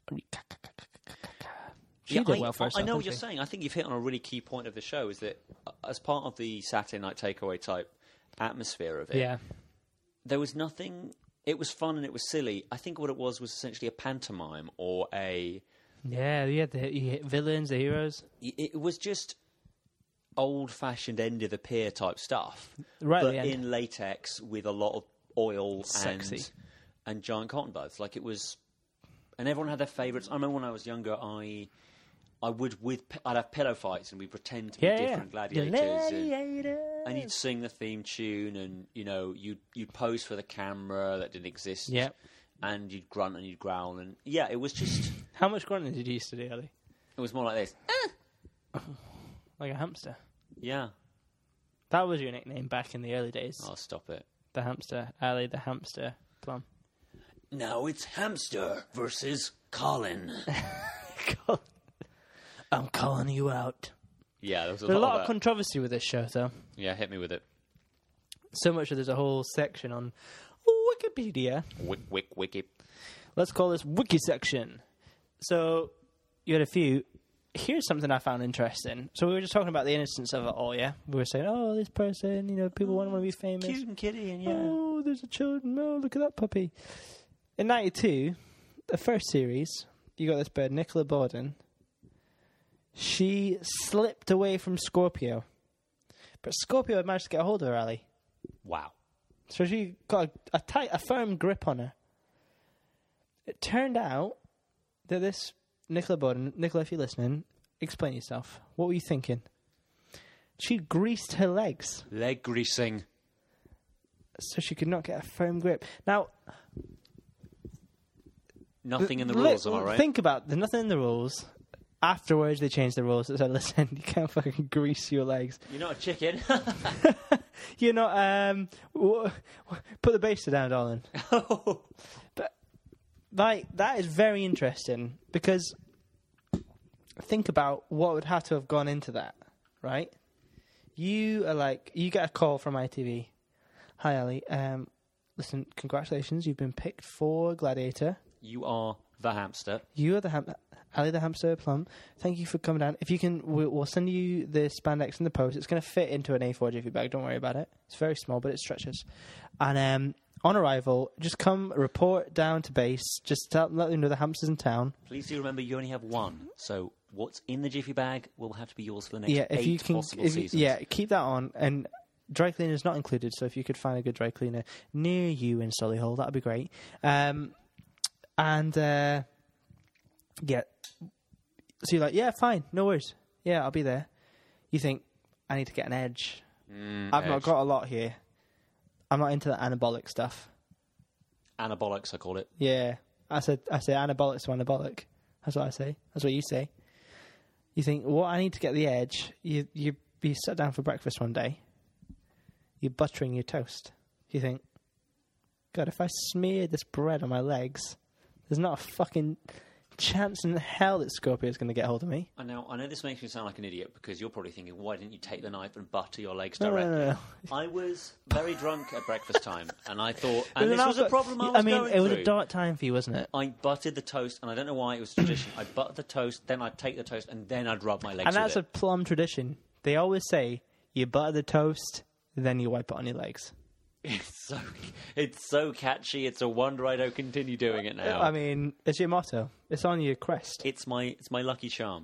She did well for herself. I know what you're saying. I think you've hit on a really key point of the show, is that as part of the Saturday Night Takeaway type atmosphere of it, there was nothing. It was fun and it was silly. I think what it was essentially a pantomime or a... Yeah, you had the villains, the heroes. It was just old-fashioned end of the pier type stuff, right? But in latex with a lot of oil and giant cotton buds. Like it was, and everyone had their favourites. I remember when I was younger, I'd have pillow fights and we'd pretend to be different gladiators, and you'd sing the theme tune, and you'd pose for the camera that didn't exist. Yeah. And you'd grunt and you'd growl, and it was just. How much grunting did you used to do, Ali? It was more like this. Like a hamster. Yeah. That was your nickname back in the early days. Oh, stop it. The hamster. Ali, the hamster. Plum. Now it's Hamster versus Colin. I'm calling you out. Yeah, there's a lot of controversy with this show, though. Yeah, hit me with it. So much that there's a whole section on Wikipedia. Wiki. Let's call this Wiki section. So, you had a few. Here's something I found interesting. So we were just talking about the innocence of it all, yeah? We were saying, this person, people want to be famous. Cute and kitty, and oh, there's a children. Oh, look at that puppy. In 92, the first series, you got this bird, Nicola Borden. She slipped away from Scorpio. But Scorpio had managed to get a hold of her, Ali. Wow. So she got a firm grip on her. It turned out that this Nicola Borden, Nicola, if you're listening, explain yourself. What were you thinking? She greased her legs. Leg greasing. So she could not get a firm grip. Now... Nothing in the rules, am I right? Think about there's nothing in the rules. Afterwards, they changed the rules. They said, listen, you can't fucking grease your legs. You're not a chicken. You're not... put the baster down, darling. But... that is very interesting, because think about what would have to have gone into that, right? You get a call from ITV. Hi, Ali. Listen, congratulations. You've been picked for Gladiator. You are the hamster. You are the Ali the hamster, Plum. Thank you for coming down. If you can, we'll send you the spandex in the post. It's going to fit into an A4 jiffy bag. Don't worry about it. It's very small, but it stretches. And on arrival, just come report down to base. Just let them know the hamster's in town. Please do remember you only have one. So what's in the Jiffy bag will have to be yours for the next if you 8 can, possible seasons. keep that on. And dry cleaner is not included, so if you could find a good dry cleaner near you in Solihull, that would be great. So you're like, yeah, fine, no worries. Yeah, I'll be there. You think, I need to get an edge. I've not got a lot here. I'm not into the anabolic stuff. Anabolics, I call it. Yeah. I say anabolic to anabolic. That's what I say. That's what you say. You think, well, I need to get the edge. You be sat down for breakfast one day. You're buttering your toast. You think, God, if I smear this bread on my legs, there's not a fucking chance in hell that Scorpio's going to get hold of me. I know this makes me sound like an idiot because you're probably thinking, why didn't you take the knife and butter your legs directly? No. I was very drunk at breakfast time, and I thought, and this was a problem I was going it was through. a dark time for you, wasn't it? I buttered the toast, and I don't know why it was tradition. I'd butter the toast, then I'd take the toast, and then I'd rub my legs And that's with a plum tradition. They always say, you butter the toast, then you wipe it on your legs. It's so catchy. It's a wonder I don't continue doing it now. I mean, it's your motto. It's on your crest. It's my lucky charm.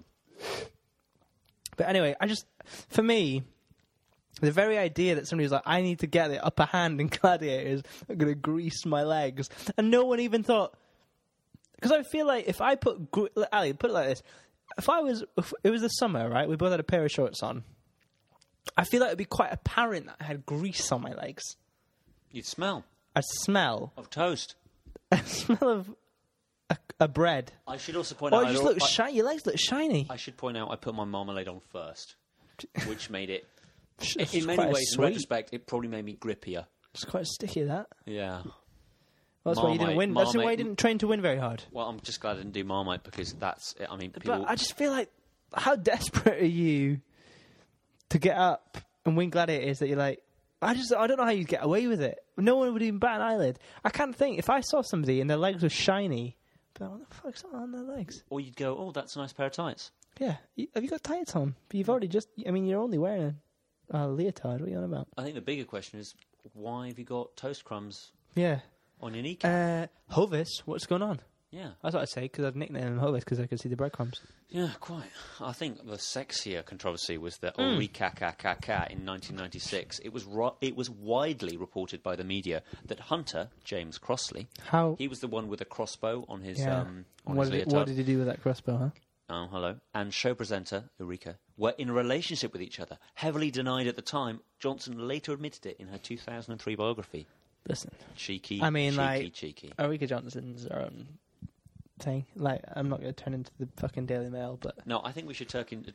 But anyway, for me, the very idea that somebody's like, I need to get the upper hand in Gladiators, I'm going to grease my legs. And no one even thought... Because I feel like if I put... Ali, put it like this. If it was the summer, right? We both had a pair of shorts on. I feel like it would be quite apparent that I had grease on my legs. You'd smell. A smell. Of toast. A smell of a bread. I should also point out... Oh, your legs look shiny. I should point out I put my marmalade on first, which made it... It's in many quite ways, in sweet. retrospect, it probably made me grippier. It's quite sticky, that. Yeah. Well, that's why you didn't win. That's why you didn't train to win very hard. Well, I'm just glad I didn't do Marmite because that's... I mean, people... But I just feel like, how desperate are you to get up and win Gladiators that you're like, I don't know how you'd get away with it. No one would even bat an eyelid. I can't think. If I saw somebody and their legs were shiny, I'd be like, what the fuck's on their legs? Or you'd go, oh, that's a nice pair of tights. Yeah. Have you got tights on? But you've already you're only wearing a leotard. What are you on about? I think the bigger question is, why have you got toast crumbs Yeah. on your kneecap? Hovis, what's going on? Yeah. That's what I'd say, because I'd nicknamed him Hovis because I could see the breadcrumbs. Yeah, quite. I think the sexier controversy was the Ulrika Kaka in 1996. It was widely reported by the media that Hunter, James Crossley, he was the one with a crossbow on his on his leotard. What did he do with that crossbow, huh? Oh, hello. And show presenter, Ulrika, were in a relationship with each other. Heavily denied at the time. Johnson later admitted it in her 2003 biography. Listen. Cheeky, cheeky. Ulrika Johnson's her own thing. Like, I'm not going to turn into the fucking Daily Mail, but... No, I think we should turn into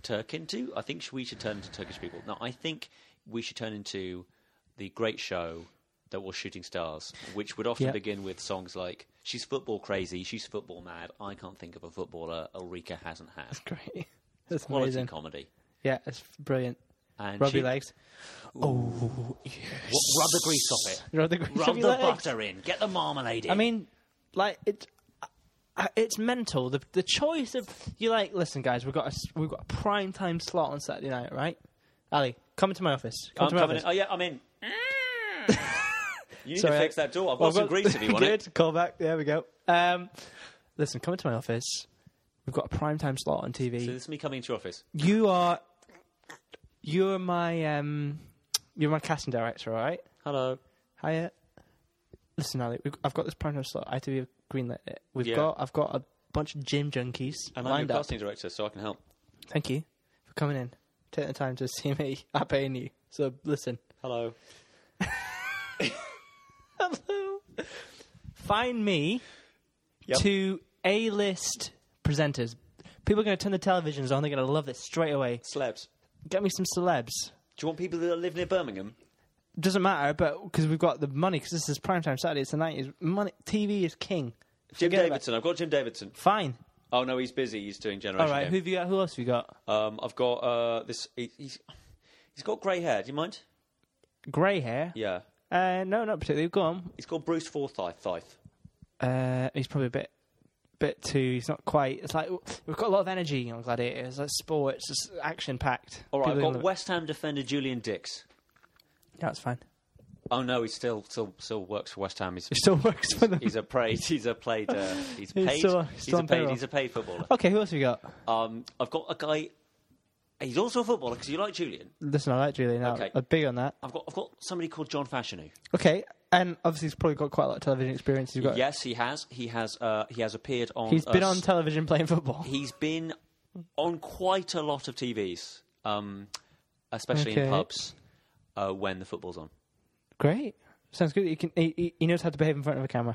Turkish people. No, I think we should turn into the great show that was Shooting Stars, which would often begin with songs like, she's football crazy, she's football mad, I can't think of a footballer Ulrika hasn't had. That's great. That's quality amazing. Comedy. Yeah, it's brilliant. And Rub your legs. Oh, yes. Rub the grease off it. Rub the butter in. Get the marmalade in. I mean, like, it's mental. The choice of... You're like, listen, guys, we've got a prime time slot on Saturday night, right? Ali, come into my office. I'm coming in. Oh, yeah, I'm in. You need to fix that door. I've got some grease if you want it. Good. Call back. There we go. Listen, come into my office. We've got a prime time slot on TV. So this is me coming into your office. You're my casting director, all right? Hello. Hiya. Listen, Ali, I've got this prime time slot. ITV have greenlit it. I've got a bunch of gym junkies and I'm your casting director, so I can help. Thank you for coming in. Take the time to see me. I'm paying you. So listen. Hello. Hello. Find me 2 A-list presenters. People are going to turn the televisions on. They're going to love this straight away. Celebs. Get me some celebs. Do you want people that live near Birmingham? Doesn't matter, but because we've got the money, because this is primetime Saturday, it's the 90s. Money, TV is king. Jim Davidson. I've got Jim Davidson. Fine. Oh, no, he's busy. He's doing Generation All right, M. who have you got? Who else have you got? I've got this... He's got grey hair. Do you mind? Grey hair? Yeah. No, not particularly. Go on. He's called Bruce Forsyth. He's probably a bit too... He's not quite... It's like... We've got a lot of energy on Gladiators. Like sports. It's action-packed. All right, I've got West Ham defender Julian Dix. Yeah, that's fine. Oh no, he still works for West Ham. He still works for them. He's a paid footballer. Okay, who else have you got? I've got a guy. He's also a footballer because you like Julian. Listen, I like Julian. Okay. I'm big on that. I've got somebody called John Fashanu. Okay, and obviously he's probably got quite a lot of television experience. Yes, he has. He has appeared on. He's been on television playing football. He's been on quite a lot of TVs, especially in pubs when the football's on. Great, sounds good. He knows how to behave in front of a camera.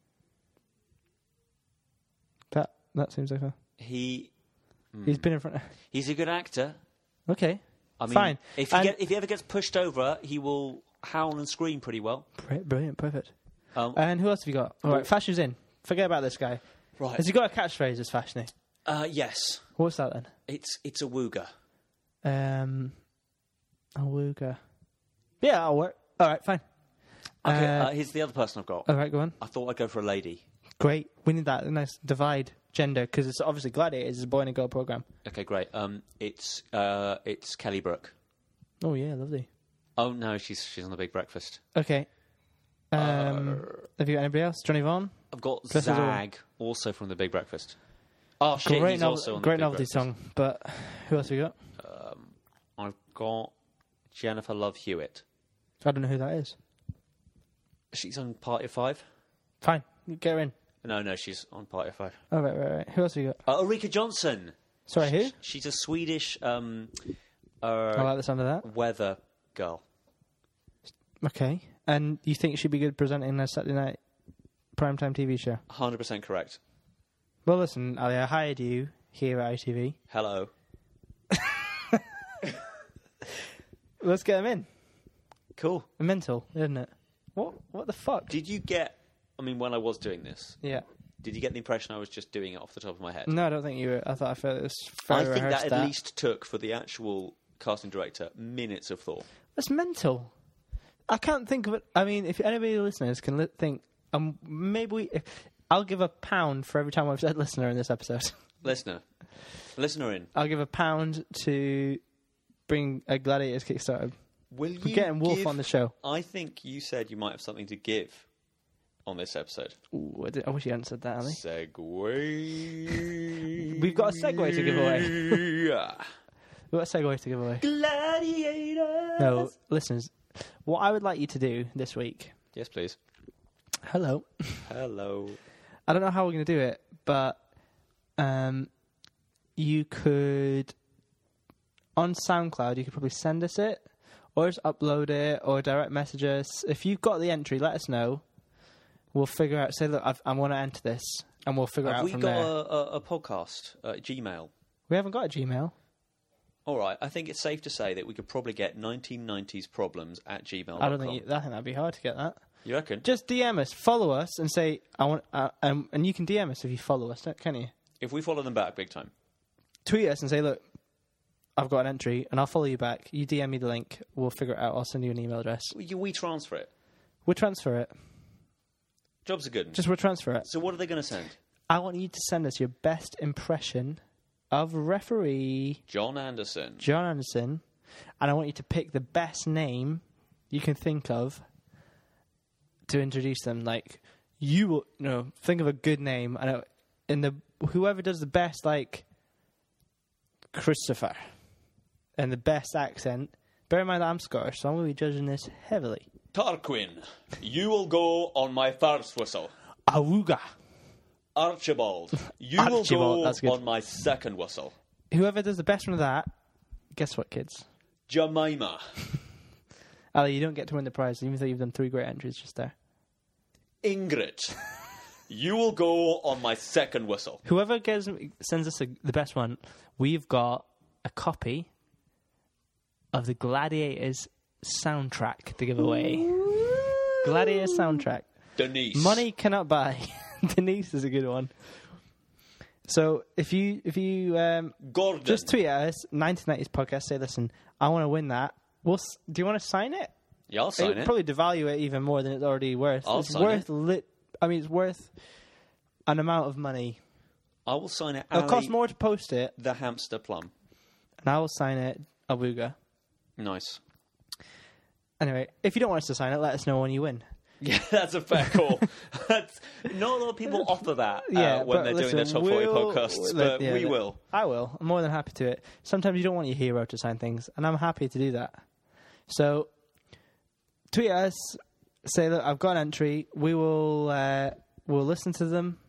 That seems like he's been in front. He's a good actor. Okay, I mean, fine. If he ever gets pushed over, he will howl and scream pretty well. Brilliant, perfect. And who else have you got? All right, Fashio's in. Forget about this guy. Right. Has he got a catchphrase as Fashiony? Yes. What's that then? It's a wooga. A wooga. Yeah, I'll work. All right, fine. Okay, here's the other person I've got. All right, go on. I thought I'd go for a lady. Great. We need that nice divide gender because it's obviously Gladiators is a boy and a girl program. Okay, great. It's Kelly Brook. Oh yeah, lovely. Oh no, she's on the Big Breakfast. Okay. Have you got anybody else? Johnny Vaughan? I've got Zag, also from the Big Breakfast. Oh shit, he's also on the great Big novelty Breakfast. song. But who else have you got? I've got Jennifer Love Hewitt. I don't know who that is. She's on Party of Five. Fine, get her in. No, she's on Party of Five. Oh, right. Who else have you got? Ulrika Jonsson. Sorry, who? She's a Swedish I like the sound of that. weather girl. Okay. And you think she'd be good presenting a Saturday night primetime TV show? 100% correct. Well, listen, Ali, I hired you here at ITV. Hello. Let's get him in. Cool. Mental, isn't it? What the fuck? Did you get... I mean, when I was doing this... Yeah. Did you get the impression I was just doing it off the top of my head? No, I don't think you were. I felt it was very I think rehearsed that at least took, for the actual casting director, minutes of thought. That's mental. I can't think of it. I mean, if anybody listeners can think... maybe I'll give £1 for every time I've said listener in this episode. Listener in. I'll give £1 to bring a Gladiators Kickstarter. We're getting Wolf on the show. I think you said you might have something to give on this episode. Ooh, I wish you hadn't said that, Ali. Segue. We've got a segue to give away. Yeah. We've got a segue to give away. Gladiators. No, listeners, what I would like you to do this week... Yes, please. Hello. Hello. I don't know how we're going to do it, but you could... On SoundCloud, you could probably send us it, or just upload it, or direct message us. If you've got the entry, let us know. We'll figure out... Say, look, I want to enter this, and we'll figure it out from there. Have we got a podcast, Gmail? We haven't got a Gmail. All right, I think it's safe to say that we could probably get 1990s problems at gmail.com. I think that'd be hard to get that. You reckon? Just DM us, follow us, and say I want. And you can DM us if you follow us, can you? If we follow them back, big time. Tweet us and say, look, I've got an entry, and I'll follow you back. You DM me the link. We'll figure it out. I'll send you an email address. We transfer it. We'll transfer it. Jobs are good. Just we'll transfer it. So what are they going to send? I want you to send us your best impression of referee John Anderson. And I want you to pick the best name you can think of to introduce them. Like, you will, think of a good name, and whoever does the best, like Christopher, and the best accent. Bear in mind that I'm Scottish, so I'm going to be judging this heavily. Tarquin, you will go on my first whistle. Awooga. Archibald, you will go on my second whistle. Whoever does the best one of that, guess what, kids? Jemima. Ali, you don't get to win the prize, even though you've done 3 great entries just there. Ingrid, you will go on my second whistle. Whoever sends us the best one, we've got a copy of the Gladiators soundtrack to give away. Gladiators soundtrack. Denise. Money cannot buy. Denise is a good one. So if you Gordon, just tweet at us 1990s podcast, say, listen, I want to win that. Do you want to sign it? Yeah, I'll sign it. Probably devalue it even more than it's already worth. It's worth it's worth an amount of money. I will sign it. It'll cost more to post it. The hamster plum. And I will sign it. Awooga. Nice. Anyway, if you don't want us to sign it, let us know when you win. Yeah, that's a fair call. Not a lot of people offer that when they're doing their top 40 podcasts, but we will. I will. I'm more than happy to it. Sometimes you don't want your hero to sign things, and I'm happy to do that. So, tweet us, say, look, I've got an entry. We'll listen to them,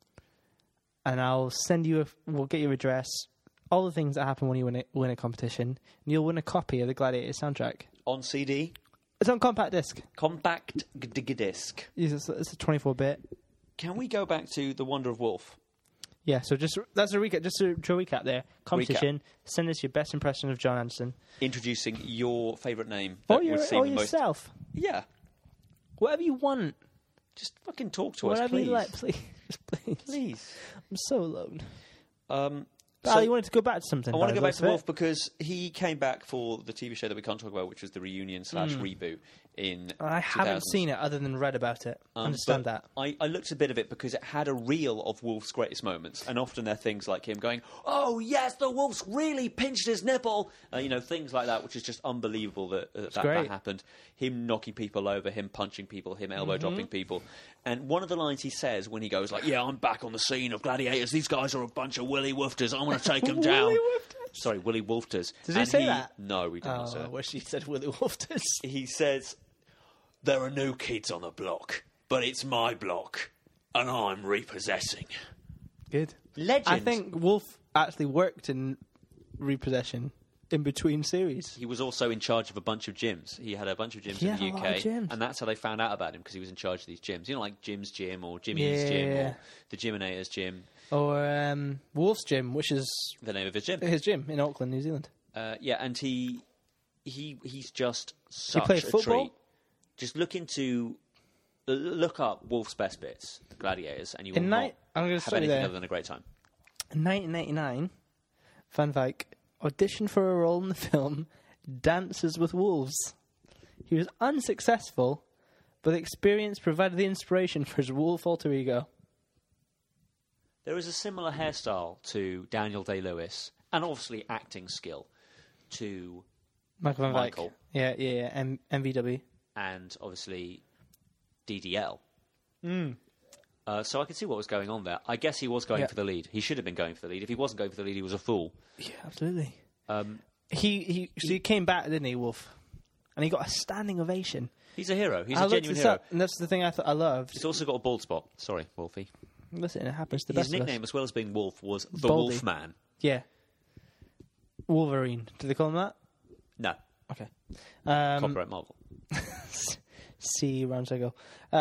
and I'll send you. We'll get your address. All the things that happen when you win a competition, and you'll win a copy of the Gladiator soundtrack on CD. It's on compact disc. Compact disc. It's a 24-bit. Can we go back to The Wonder of Wolf? Yeah, so that's a recap. Just to recap there. Competition. Send us your best impression of John Anderson. Introducing your favourite name. Or yourself. Yeah. Whatever you want. Just fucking talk to us, please. Whatever you like, please. Please. I'm so alone. So you wanted to go back to something. I want to go back to Wolf because he came back for the TV show that we can't talk about, which was the reunion / reboot in I haven't seen it other than read about it. Understand that. I looked a bit of it because it had a reel of Wolf's greatest moments, and often they're things like him going, "Oh yes, the Wolf's really pinched his nipple," things like that, which is just unbelievable that happened. Him knocking people over, him punching people, him elbow dropping people. And one of the lines he says when he goes like, "Yeah, I'm back on the scene of Gladiators. These guys are a bunch of Willy Wolfters. I'm going to take them down." Sorry, Willy Wolfters. Does he say that? No, we didn't say that. I wish he said Willy Wolfters. He says, "There are no kids on the block, but it's my block, and I'm repossessing." Good. Legend. I think Wolf actually worked in repossession in between series. He was also in charge of a bunch of gyms. He had a bunch of gyms in the UK, and that's how they found out about him, because he was in charge of these gyms. Like Jim's Gym or Jimmy's Gym or the Gyminator's Gym. Or Wolf's Gym, which is the name of his gym. His gym in Auckland, New Zealand. And he's just such a treat. Just look up Wolf's Best Bits, Gladiators, and you will not have anything other than a great time. In 1989, Van Wyck auditioned for a role in the film Dances with Wolves. He was unsuccessful, but the experience provided the inspiration for his wolf alter ego. There is a similar hairstyle to Daniel Day-Lewis, and obviously acting skill to Michael Van Wyck. Yeah, MVW. And obviously DDL. So I could see what was going on there. I guess he was going for the lead. He should have been going for the lead. If he wasn't going for the lead, he was a fool. Yeah, absolutely. He came back, didn't he, Wolf? And he got a standing ovation. He's a hero. He's a genuine hero. And that's the thing I loved. He's also got a bald spot. Sorry, Wolfie. Listen, it happens to the best of us. His nickname, as well as being Wolf, was the Wolfman. Yeah. Wolverine. Do they call him that? No. Okay. Copyright Marvel. See, round circle.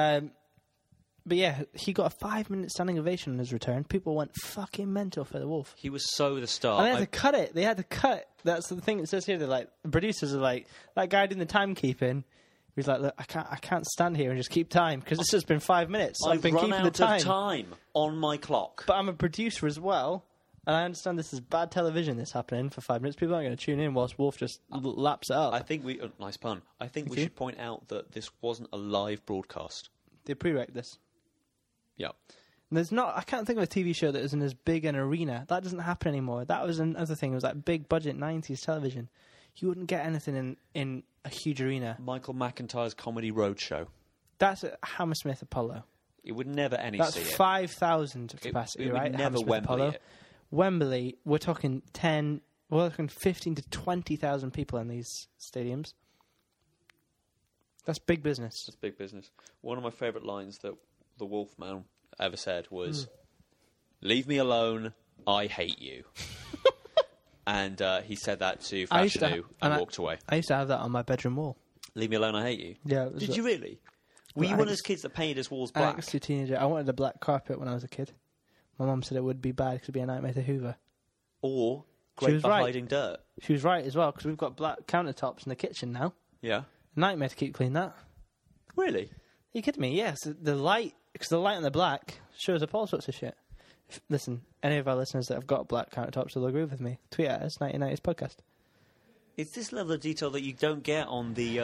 But yeah, he got a 5-minute standing ovation on his return. People went fucking mental for the Wolf. He was so the star. And they had to cut it. They had to cut. That's the thing it says here. They're like, the producers are like, that guy doing the timekeeping. He's like, look, I can't stand here and just keep time because this has been 5 minutes. I've been keeping the time. Of time on my clock. But I'm a producer as well, and I understand this is bad television that's happening for 5 minutes. People aren't going to tune in whilst Wolf just laps it up. I think nice pun. I think we should point out that this wasn't a live broadcast. They pre-rec this. Yeah. I can't think of a TV show that was in as big an arena. That doesn't happen anymore. That was another thing. It was like big budget 90s television. You wouldn't get anything in a huge arena. Michael McIntyre's Comedy Roadshow. That's at Hammersmith Apollo. It would never see it. That's 5,000 capacity, right? Would never Wembley Apollo. it. Wembley, we're talking 15 to 20,000 people in these stadiums. That's big business. That's big business. One of my favourite lines that the Wolfman ever said was, "Leave me alone, I hate you." And he said that to Fashanu and walked away. I used to have that on my bedroom wall. "Leave me alone, I hate you." Yeah. Did you really? Were you one of those kids that painted his walls black? I was a teenager. I wanted a black carpet when I was a kid. My mum said it would be bad because it would be a nightmare to hoover. Or great for hiding dirt. She was right as well, because we've got black countertops in the kitchen now. Yeah. Nightmare to keep clean that. Really? Are you kidding me? Yes. The light, because the light on the black shows up all sorts of shit. Listen, any of our listeners that have got black countertops will agree with me. Tweet at us, 1990s podcast. It's this level of detail that you don't get on the,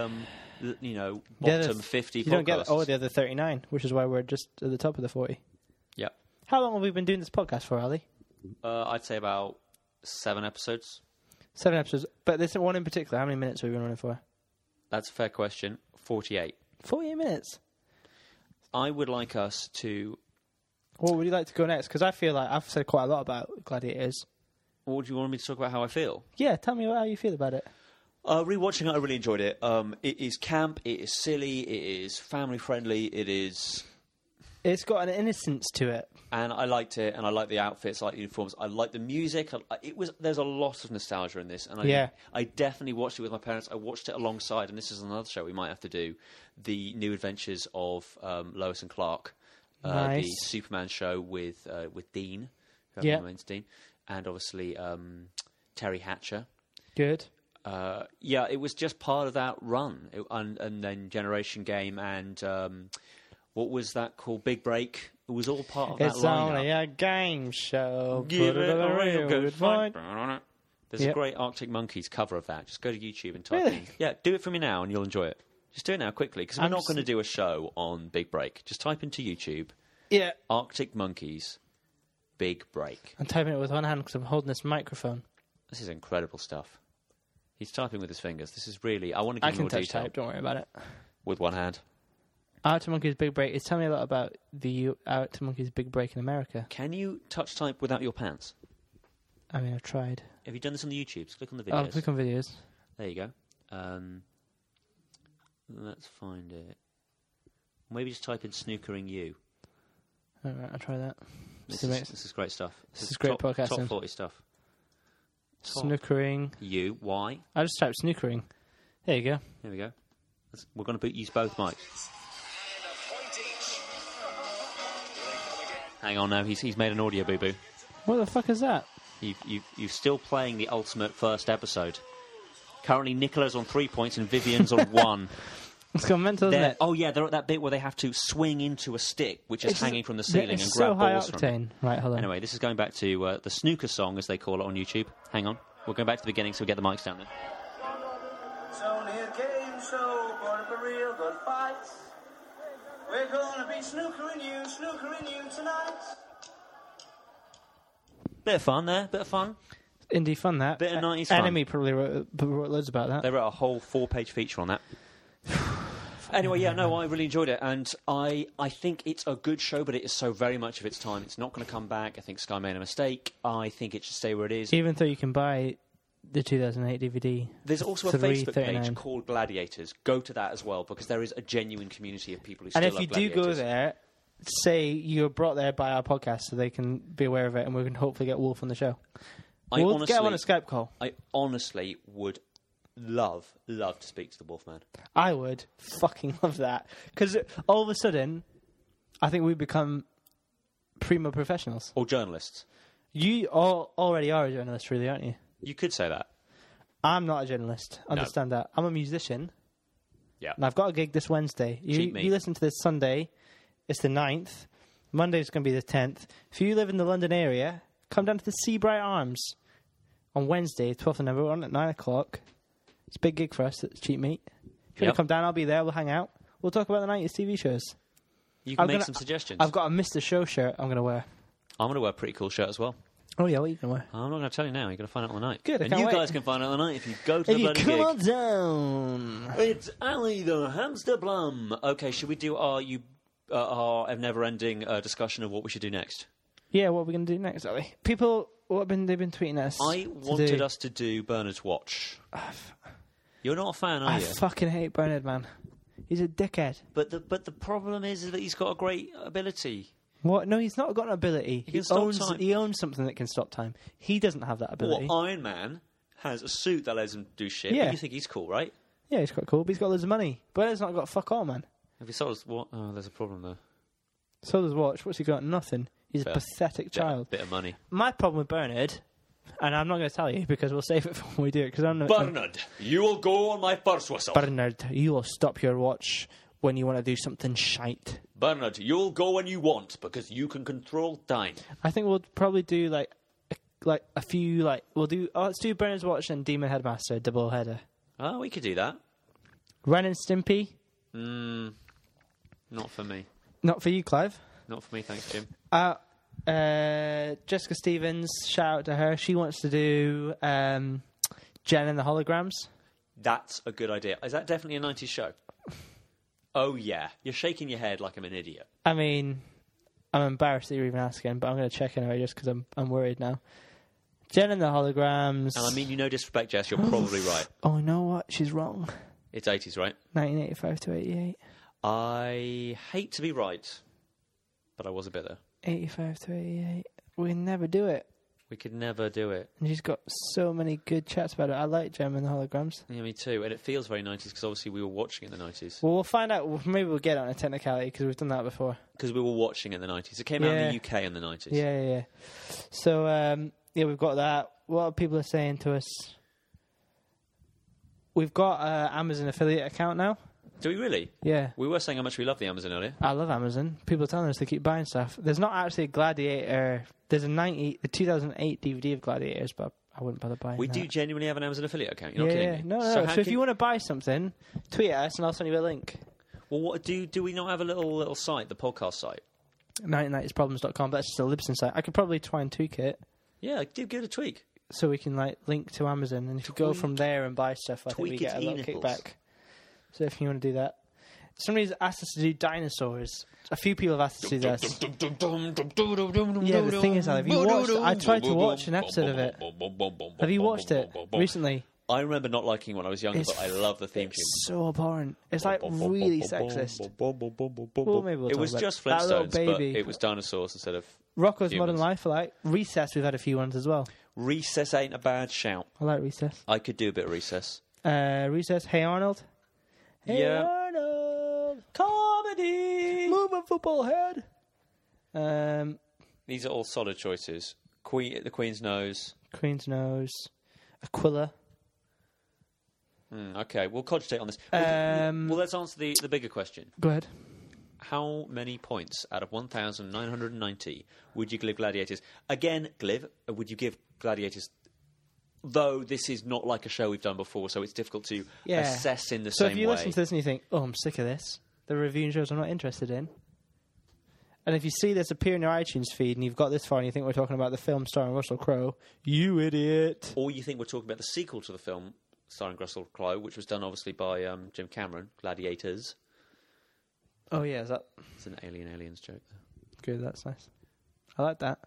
bottom 50 podcasts. You don't get the other 39, which is why we're just at the top of the 40. Yeah. How long have we been doing this podcast for, Ali? I'd say about 7 episodes. 7 episodes. But this one in particular, how many minutes have we been running for? That's a fair question. 48. 48 minutes. I would like us to... What would you like to go next? Because I feel like I've said quite a lot about Gladiators. What do you want me to talk about how I feel? Yeah, tell me how you feel about it. Rewatching it, I really enjoyed it. It is camp, it is silly, it is family-friendly, it is... It's got an innocence to it. And I liked it, and I like the outfits, I like the uniforms, I like the music. There's a lot of nostalgia in this, and I definitely watched it with my parents. I watched it alongside, and this is another show we might have to do, the New Adventures of Lois and Clark, nice. The Superman show with Dean, Dean, and obviously Terry Hatcher. Good. It was just part of that run, and then Generation Game and. What was that called? Big Break. It was all part of that lineup. It's only a game show. Give it a real good fight. There's a great Arctic Monkeys cover of that. Just go to YouTube and type in. Yeah, do it for me now and you'll enjoy it. Just do it now quickly because we're not going to do a show on Big Break. Just type into YouTube. Yeah. Arctic Monkeys, Big Break. I'm typing it with one hand because I'm holding this microphone. This is incredible stuff. He's typing with his fingers. This is really... I want to give you more detail. I can touch type, don't worry about it. With one hand. Arctic Monkeys Big Break. It's telling me a lot about the Arctic Monkeys Big Break in America. Can you touch type without your pants? I mean, I've tried. Have you done this on the YouTube? Click on the videos. I'll click on videos. There you go. Let's find it. Maybe just type in snookering you. All right, I'll try that. This is great stuff. This is great podcasting. Top 40 stuff. Snookering. You. Why? I just typed snookering. There you go. There we go. We're going to use both mics. Hang on now, he's made an audio boo-boo. What the fuck is that? You're still playing the ultimate first episode. Currently, Nicola's on 3 points and Vivian's on 1. It's gone mental, isn't it? Oh yeah, they're at that bit where they have to swing into a stick, which is hanging from the ceiling, and grab balls from it. Right, hold on. Anyway, this is going back to the snooker song, as they call it on YouTube. Hang on. We'll go back to the beginning so we get the mics down there. It's only a game show, but a real good fight. We're gonna be snookering you tonight. Bit of fun there, bit of fun. Indie fun, that. Bit of 90s fun. Enemy probably wrote loads about that. They wrote a whole 4-page feature on that. Anyway, I really enjoyed it, and I think it's a good show, but it is so very much of its time. It's not going to come back. I think Sky made a mistake. I think it should stay where it is. Even though you can buy the 2008 DVD. There's also a Facebook page called Gladiators. Go to that as well, because there is a genuine community of people who still love Gladiators. And if you do go there, say you're brought there by our podcast so they can be aware of it, and we can hopefully get Wolf on the show. We'll get him on a Skype call. I honestly would love to speak to the Wolfman. I would fucking love that. Because all of a sudden, I think we become primo professionals. Or journalists. You already are a journalist, really, aren't you? You could say that. I'm not a journalist. Understand that. I'm a musician. Yeah. And I've got a gig this Wednesday. You listen to this Sunday. It's the 9th. Monday's going to be the 10th. If you live in the London area, come down to the Seabright Arms on Wednesday, 12th of November. We're on at 9 o'clock. It's a big gig for us. It's Cheap Meat. If you want to come down, I'll be there. We'll hang out. We'll talk about the 90s TV shows. You can make some suggestions. I've got a Mr. Show shirt I'm going to wear. I'm going to wear a pretty cool shirt as well. Oh, yeah, what are you going to wear? I'm not going to tell you now. You're going to find out on the night. Good, and you guys can find out on the night if you go to the bloody gig. Come on down. It's Ali the Hamster Plum. Okay, should we do our never-ending discussion of what we should do next? Yeah, what are we going to do next, Ali? People, they've been tweeting us. I wanted us to do Bernard's Watch. You're not a fan, are you? I fucking hate Bernard, man. He's a dickhead. But the problem is that he's got a great ability. What? No, he's not got an ability. He owns something that can stop time. He doesn't have that ability. Well, Iron Man has a suit that lets him do shit. Yeah. But you think he's cool, right? Yeah, he's quite cool, but he's got loads of money. Bernard's not got fuck all, man. Have you saw his what? Oh, there's a problem there. So does Watch. What's he got? Nothing. He's a pathetic child. Bit of money. My problem with Bernard, and I'm not going to tell you because we'll save it for when we do it. Bernard, you will go on my first whistle. Bernard, you will stop your watch when you want to do something shite. Bernard, you'll go when you want because you can control time. I think we'll probably do a few let's do Bernard's Watch and Demon Headmaster double header. Oh, we could do that. Ren and Stimpy. Not for me. Not for you, Clive. Not for me, thanks, Jim. Jessica Stevens, shout out to her. She wants to do Jen and the Holograms. That's a good idea. Is that definitely a 90s show? Oh, yeah. You're shaking your head like I'm an idiot. I mean, I'm embarrassed that you're even asking, but I'm going to check anyway just because I'm worried now. Jen and the Holograms. And I mean, you no disrespect, Jess, you're probably right. Oh, you know what? She's wrong. It's 80s, right? 1985 to 88. I hate to be right, but I was a bit there. 85 to 88. We can never do it. We could never do it. And she's got so many good chats about it. I like Gem and the Holograms. Yeah, me too. And it feels very 90s because obviously we were watching in the 90s. Well, we'll find out. Maybe we'll get on a technicality because we've done that before. Because we were watching in the 90s. It came out in the UK in the 90s. Yeah. So, yeah, we've got that. What people are saying to us. We've got an Amazon affiliate account now. Do we really? Yeah. We were saying how much we love the Amazon earlier. I love Amazon. People are telling us they keep buying stuff. There's not actually a Gladiator. There's the 2008 DVD of Gladiators, but I wouldn't bother buying We that. do genuinely have an Amazon affiliate account. You're not kidding me. No. So if you want to buy something, tweet at us and I'll send you a link. Well, what do we not have a little site, the podcast site? 1990sproblems.com, but that's just a Libsyn site. I could probably try and tweak it Yeah, give it a tweak. so we can link to Amazon, and if you go from there and buy stuff, I think we Tweak get a its little e-nipples. kickback. So if you want to do that. Somebody's asked us to do dinosaurs. A few people have asked us to do this. Yeah, the thing is, have you watched? I tried to watch an episode of it. Have you watched it recently? I remember not liking it when I was younger, but I love the theme tune. It's so abhorrent. It's like really sexist. Well, maybe we'll It talk was about just that little Flintstones, but baby. it was dinosaurs instead of Rocko's humans. Modern Life. I like Recess. We've had a few ones as well. Recess ain't a bad shout. I like Recess. I could do a bit of Recess. Recess. Hey Arnold. Hey Yeah. Arnold. Comedy! Move a football head. These are all solid choices. The Queen's Nose. Queen's Nose. Aquila. Okay, we'll cogitate on this. Well, let's answer the bigger question. Go ahead. How many points out of 1,990 would you give Gladiators? Again, Gliv, would you give Gladiators... Though this is not like a show we've done before, so it's difficult to assess in the So same way. if you listen to this and you think, oh, I'm sick of this, the reviewing shows I'm not interested in, and if you see this appear in your iTunes feed and you've got this far and you think we're talking about the film starring Russell Crowe, you idiot. Or you think we're talking about the sequel to the film starring Russell Crowe, which was done obviously by Jim Cameron, Gladiators. Oh, yeah, is that... It's an aliens joke. Good, that's nice. I like that.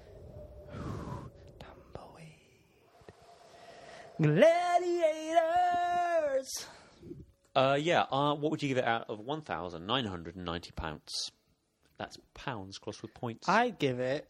Gladiators! What would you give it out of 1,990 pounds? That's pounds crossed with points. I'd give it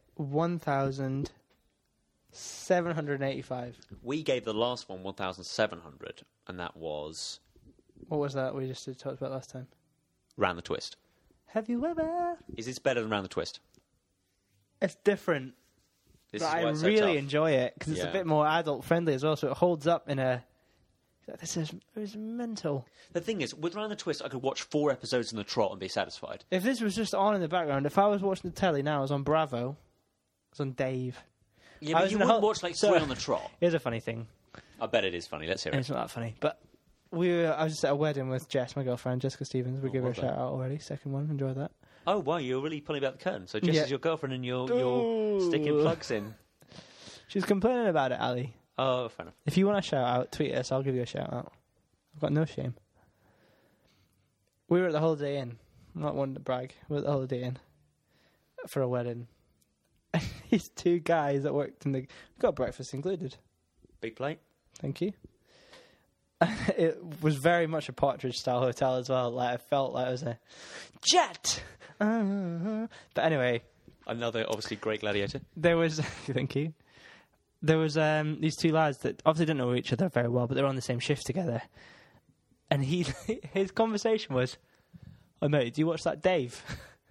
1,785. We gave the last one 1,700, and that was What was that we just talked about last time? Round the Twist. Have you ever? Is this better than Round the Twist? It's different. This But is I why it's so really tough. enjoy it because it's Yeah. a bit more adult friendly as well, so it holds up in a. It was mental. The thing is, with Round the Twist, I could watch 4 episodes in the trot and be satisfied. If this was just on in the background, if I was watching the telly now, it was on Bravo, it was on Dave. Yeah, I but was you in a wouldn't whole- watch like so- 3 on the trot. Here's a funny thing. I bet it is funny. Let's hear It's it. not that funny, but I was just at a wedding with Jess, my girlfriend, Jessica Stevens. We give her a well done. shout out already. Second one, enjoy that. Oh, wow, you're really pulling back the curtain. So Jess Yeah. is your girlfriend and you're Ooh. sticking plugs in. She's complaining about it, Ali. Oh, fair enough. If you want a shout out, tweet us. I'll give you a shout out. I've got no shame. We were at the Holiday Inn. I'm not one to brag. We were at the Holiday Inn for a wedding. And these 2 guys that worked in the... We got breakfast included. Big plate. Thank you. It was very much a Partridge-style hotel as well. Like I felt like it was a jet. But anyway, Another, obviously, great gladiator. there was... Thank you. There was these 2 lads that obviously didn't know each other very well, but they were on the same shift together. And his conversation was, "Oh mate, do you watch that Dave?"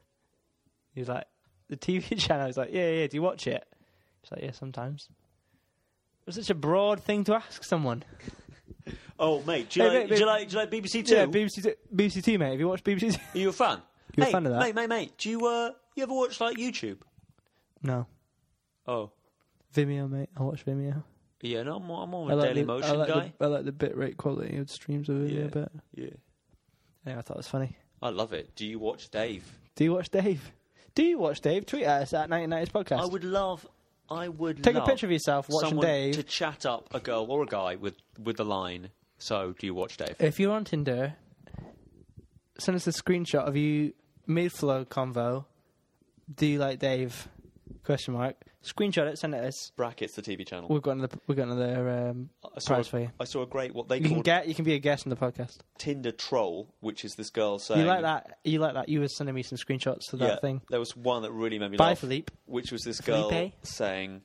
He was like, "The TV channel." He's like, "Yeah. Do you watch it?" He's like, "Yeah, sometimes." It was such a broad thing to ask someone. Oh, mate, do you, Hey, like, mate, do you like BBC Two? Yeah, BBC Two, mate. Have you watched BBC Two? Are you a fan? You a hey, fan of that? Mate, do you ever watch like YouTube? No. Oh, Vimeo, mate. I watch Vimeo. yeah, no, I'm more a Daily Motion guy. I like the bitrate quality of streams of Vimeo better. Yeah, Anyway, I thought it was funny. I love it. Do you watch Dave? Do you watch Dave? Tweet at us at 1990s Podcast. I would love Take a picture of yourself watching someone Dave. to chat up a girl or a guy with the line, So, do you watch, Dave? If you're on Tinder, send us a screenshot of you mid-flow convo. Do you like Dave? Question mark. Screenshot it. Send it us. Brackets the TV channel. We've got another prize for you. I saw a great what they You called can be a guest on the podcast. Tinder troll, which is this girl saying You like that? You were sending me some screenshots to that thing. There was one that really made me Bye, laugh. Philippe. Which was this girl Felipe? saying,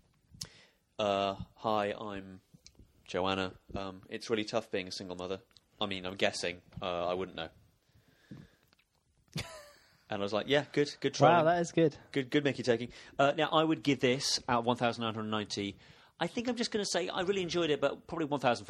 "Hi, I'm Joanna. It's really tough being a single mother. I mean, I'm guessing. I wouldn't know." And I was like, "Yeah, good try. Wow, that is good. Good Mickey taking." Now, I would give this out of 1,990. I think I'm just going to say I really enjoyed it, but probably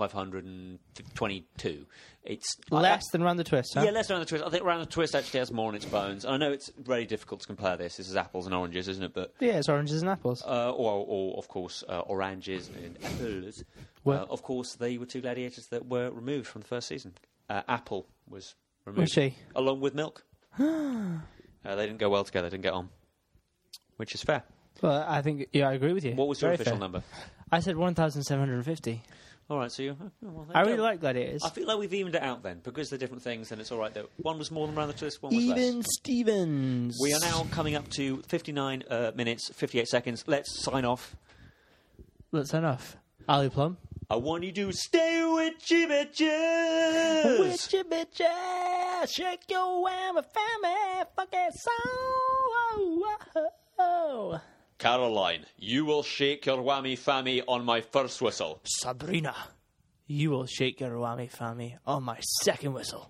1,522. It's Less than Round the Twist, huh? Yeah, less than Round the Twist. I think Round the Twist actually has more on its bones. And I know it's very difficult to compare this. This is apples and oranges, isn't it? But Yeah, it's oranges and apples. or of course, oranges and apples. Well- Of course, they were two gladiators that were removed from the first season. Apple was removed. Was she? Along with Milk. They didn't go well together, didn't get on. Which is fair. Well, I think, I agree with you. What was your Very official fair. number? I said 1,750. All right, so you... Well, there I you really go. like Gladiators. I feel like we've evened it out then, because they're different things, and it's all right that one was more than Round the Twist, one was less. Stevens. We are now coming up to 59 minutes, 58 seconds. Let's sign off. Let's sign off. Ali Plum. I want you to stay with you, bitches! With you, bitches. Shake your whammy, family. Fuck it, so. Caroline, you will shake your whammy fammy on my first whistle. Sabrina, you will shake your whammy, family on my second whistle.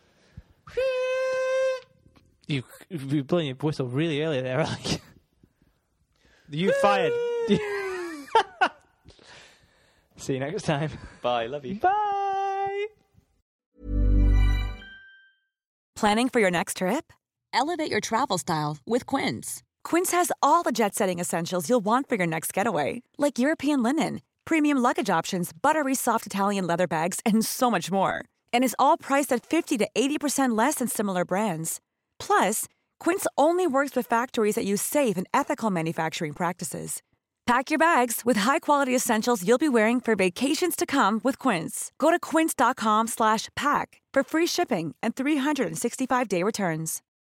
You're blowing your whistle really early there, like. You fired. See you next time. Bye, love you. Bye. Planning for your next trip? Elevate your travel style with Quince. Quince has all the jet-setting essentials you'll want for your next getaway, like European linen, premium luggage options, buttery soft Italian leather bags, and so much more. And is all priced at 50 to 80% less than similar brands. Plus, Quince only works with factories that use safe and ethical manufacturing practices. Pack your bags with high-quality essentials you'll be wearing for vacations to come with Quince. Go to quince.com/pack for free shipping and 365-day returns.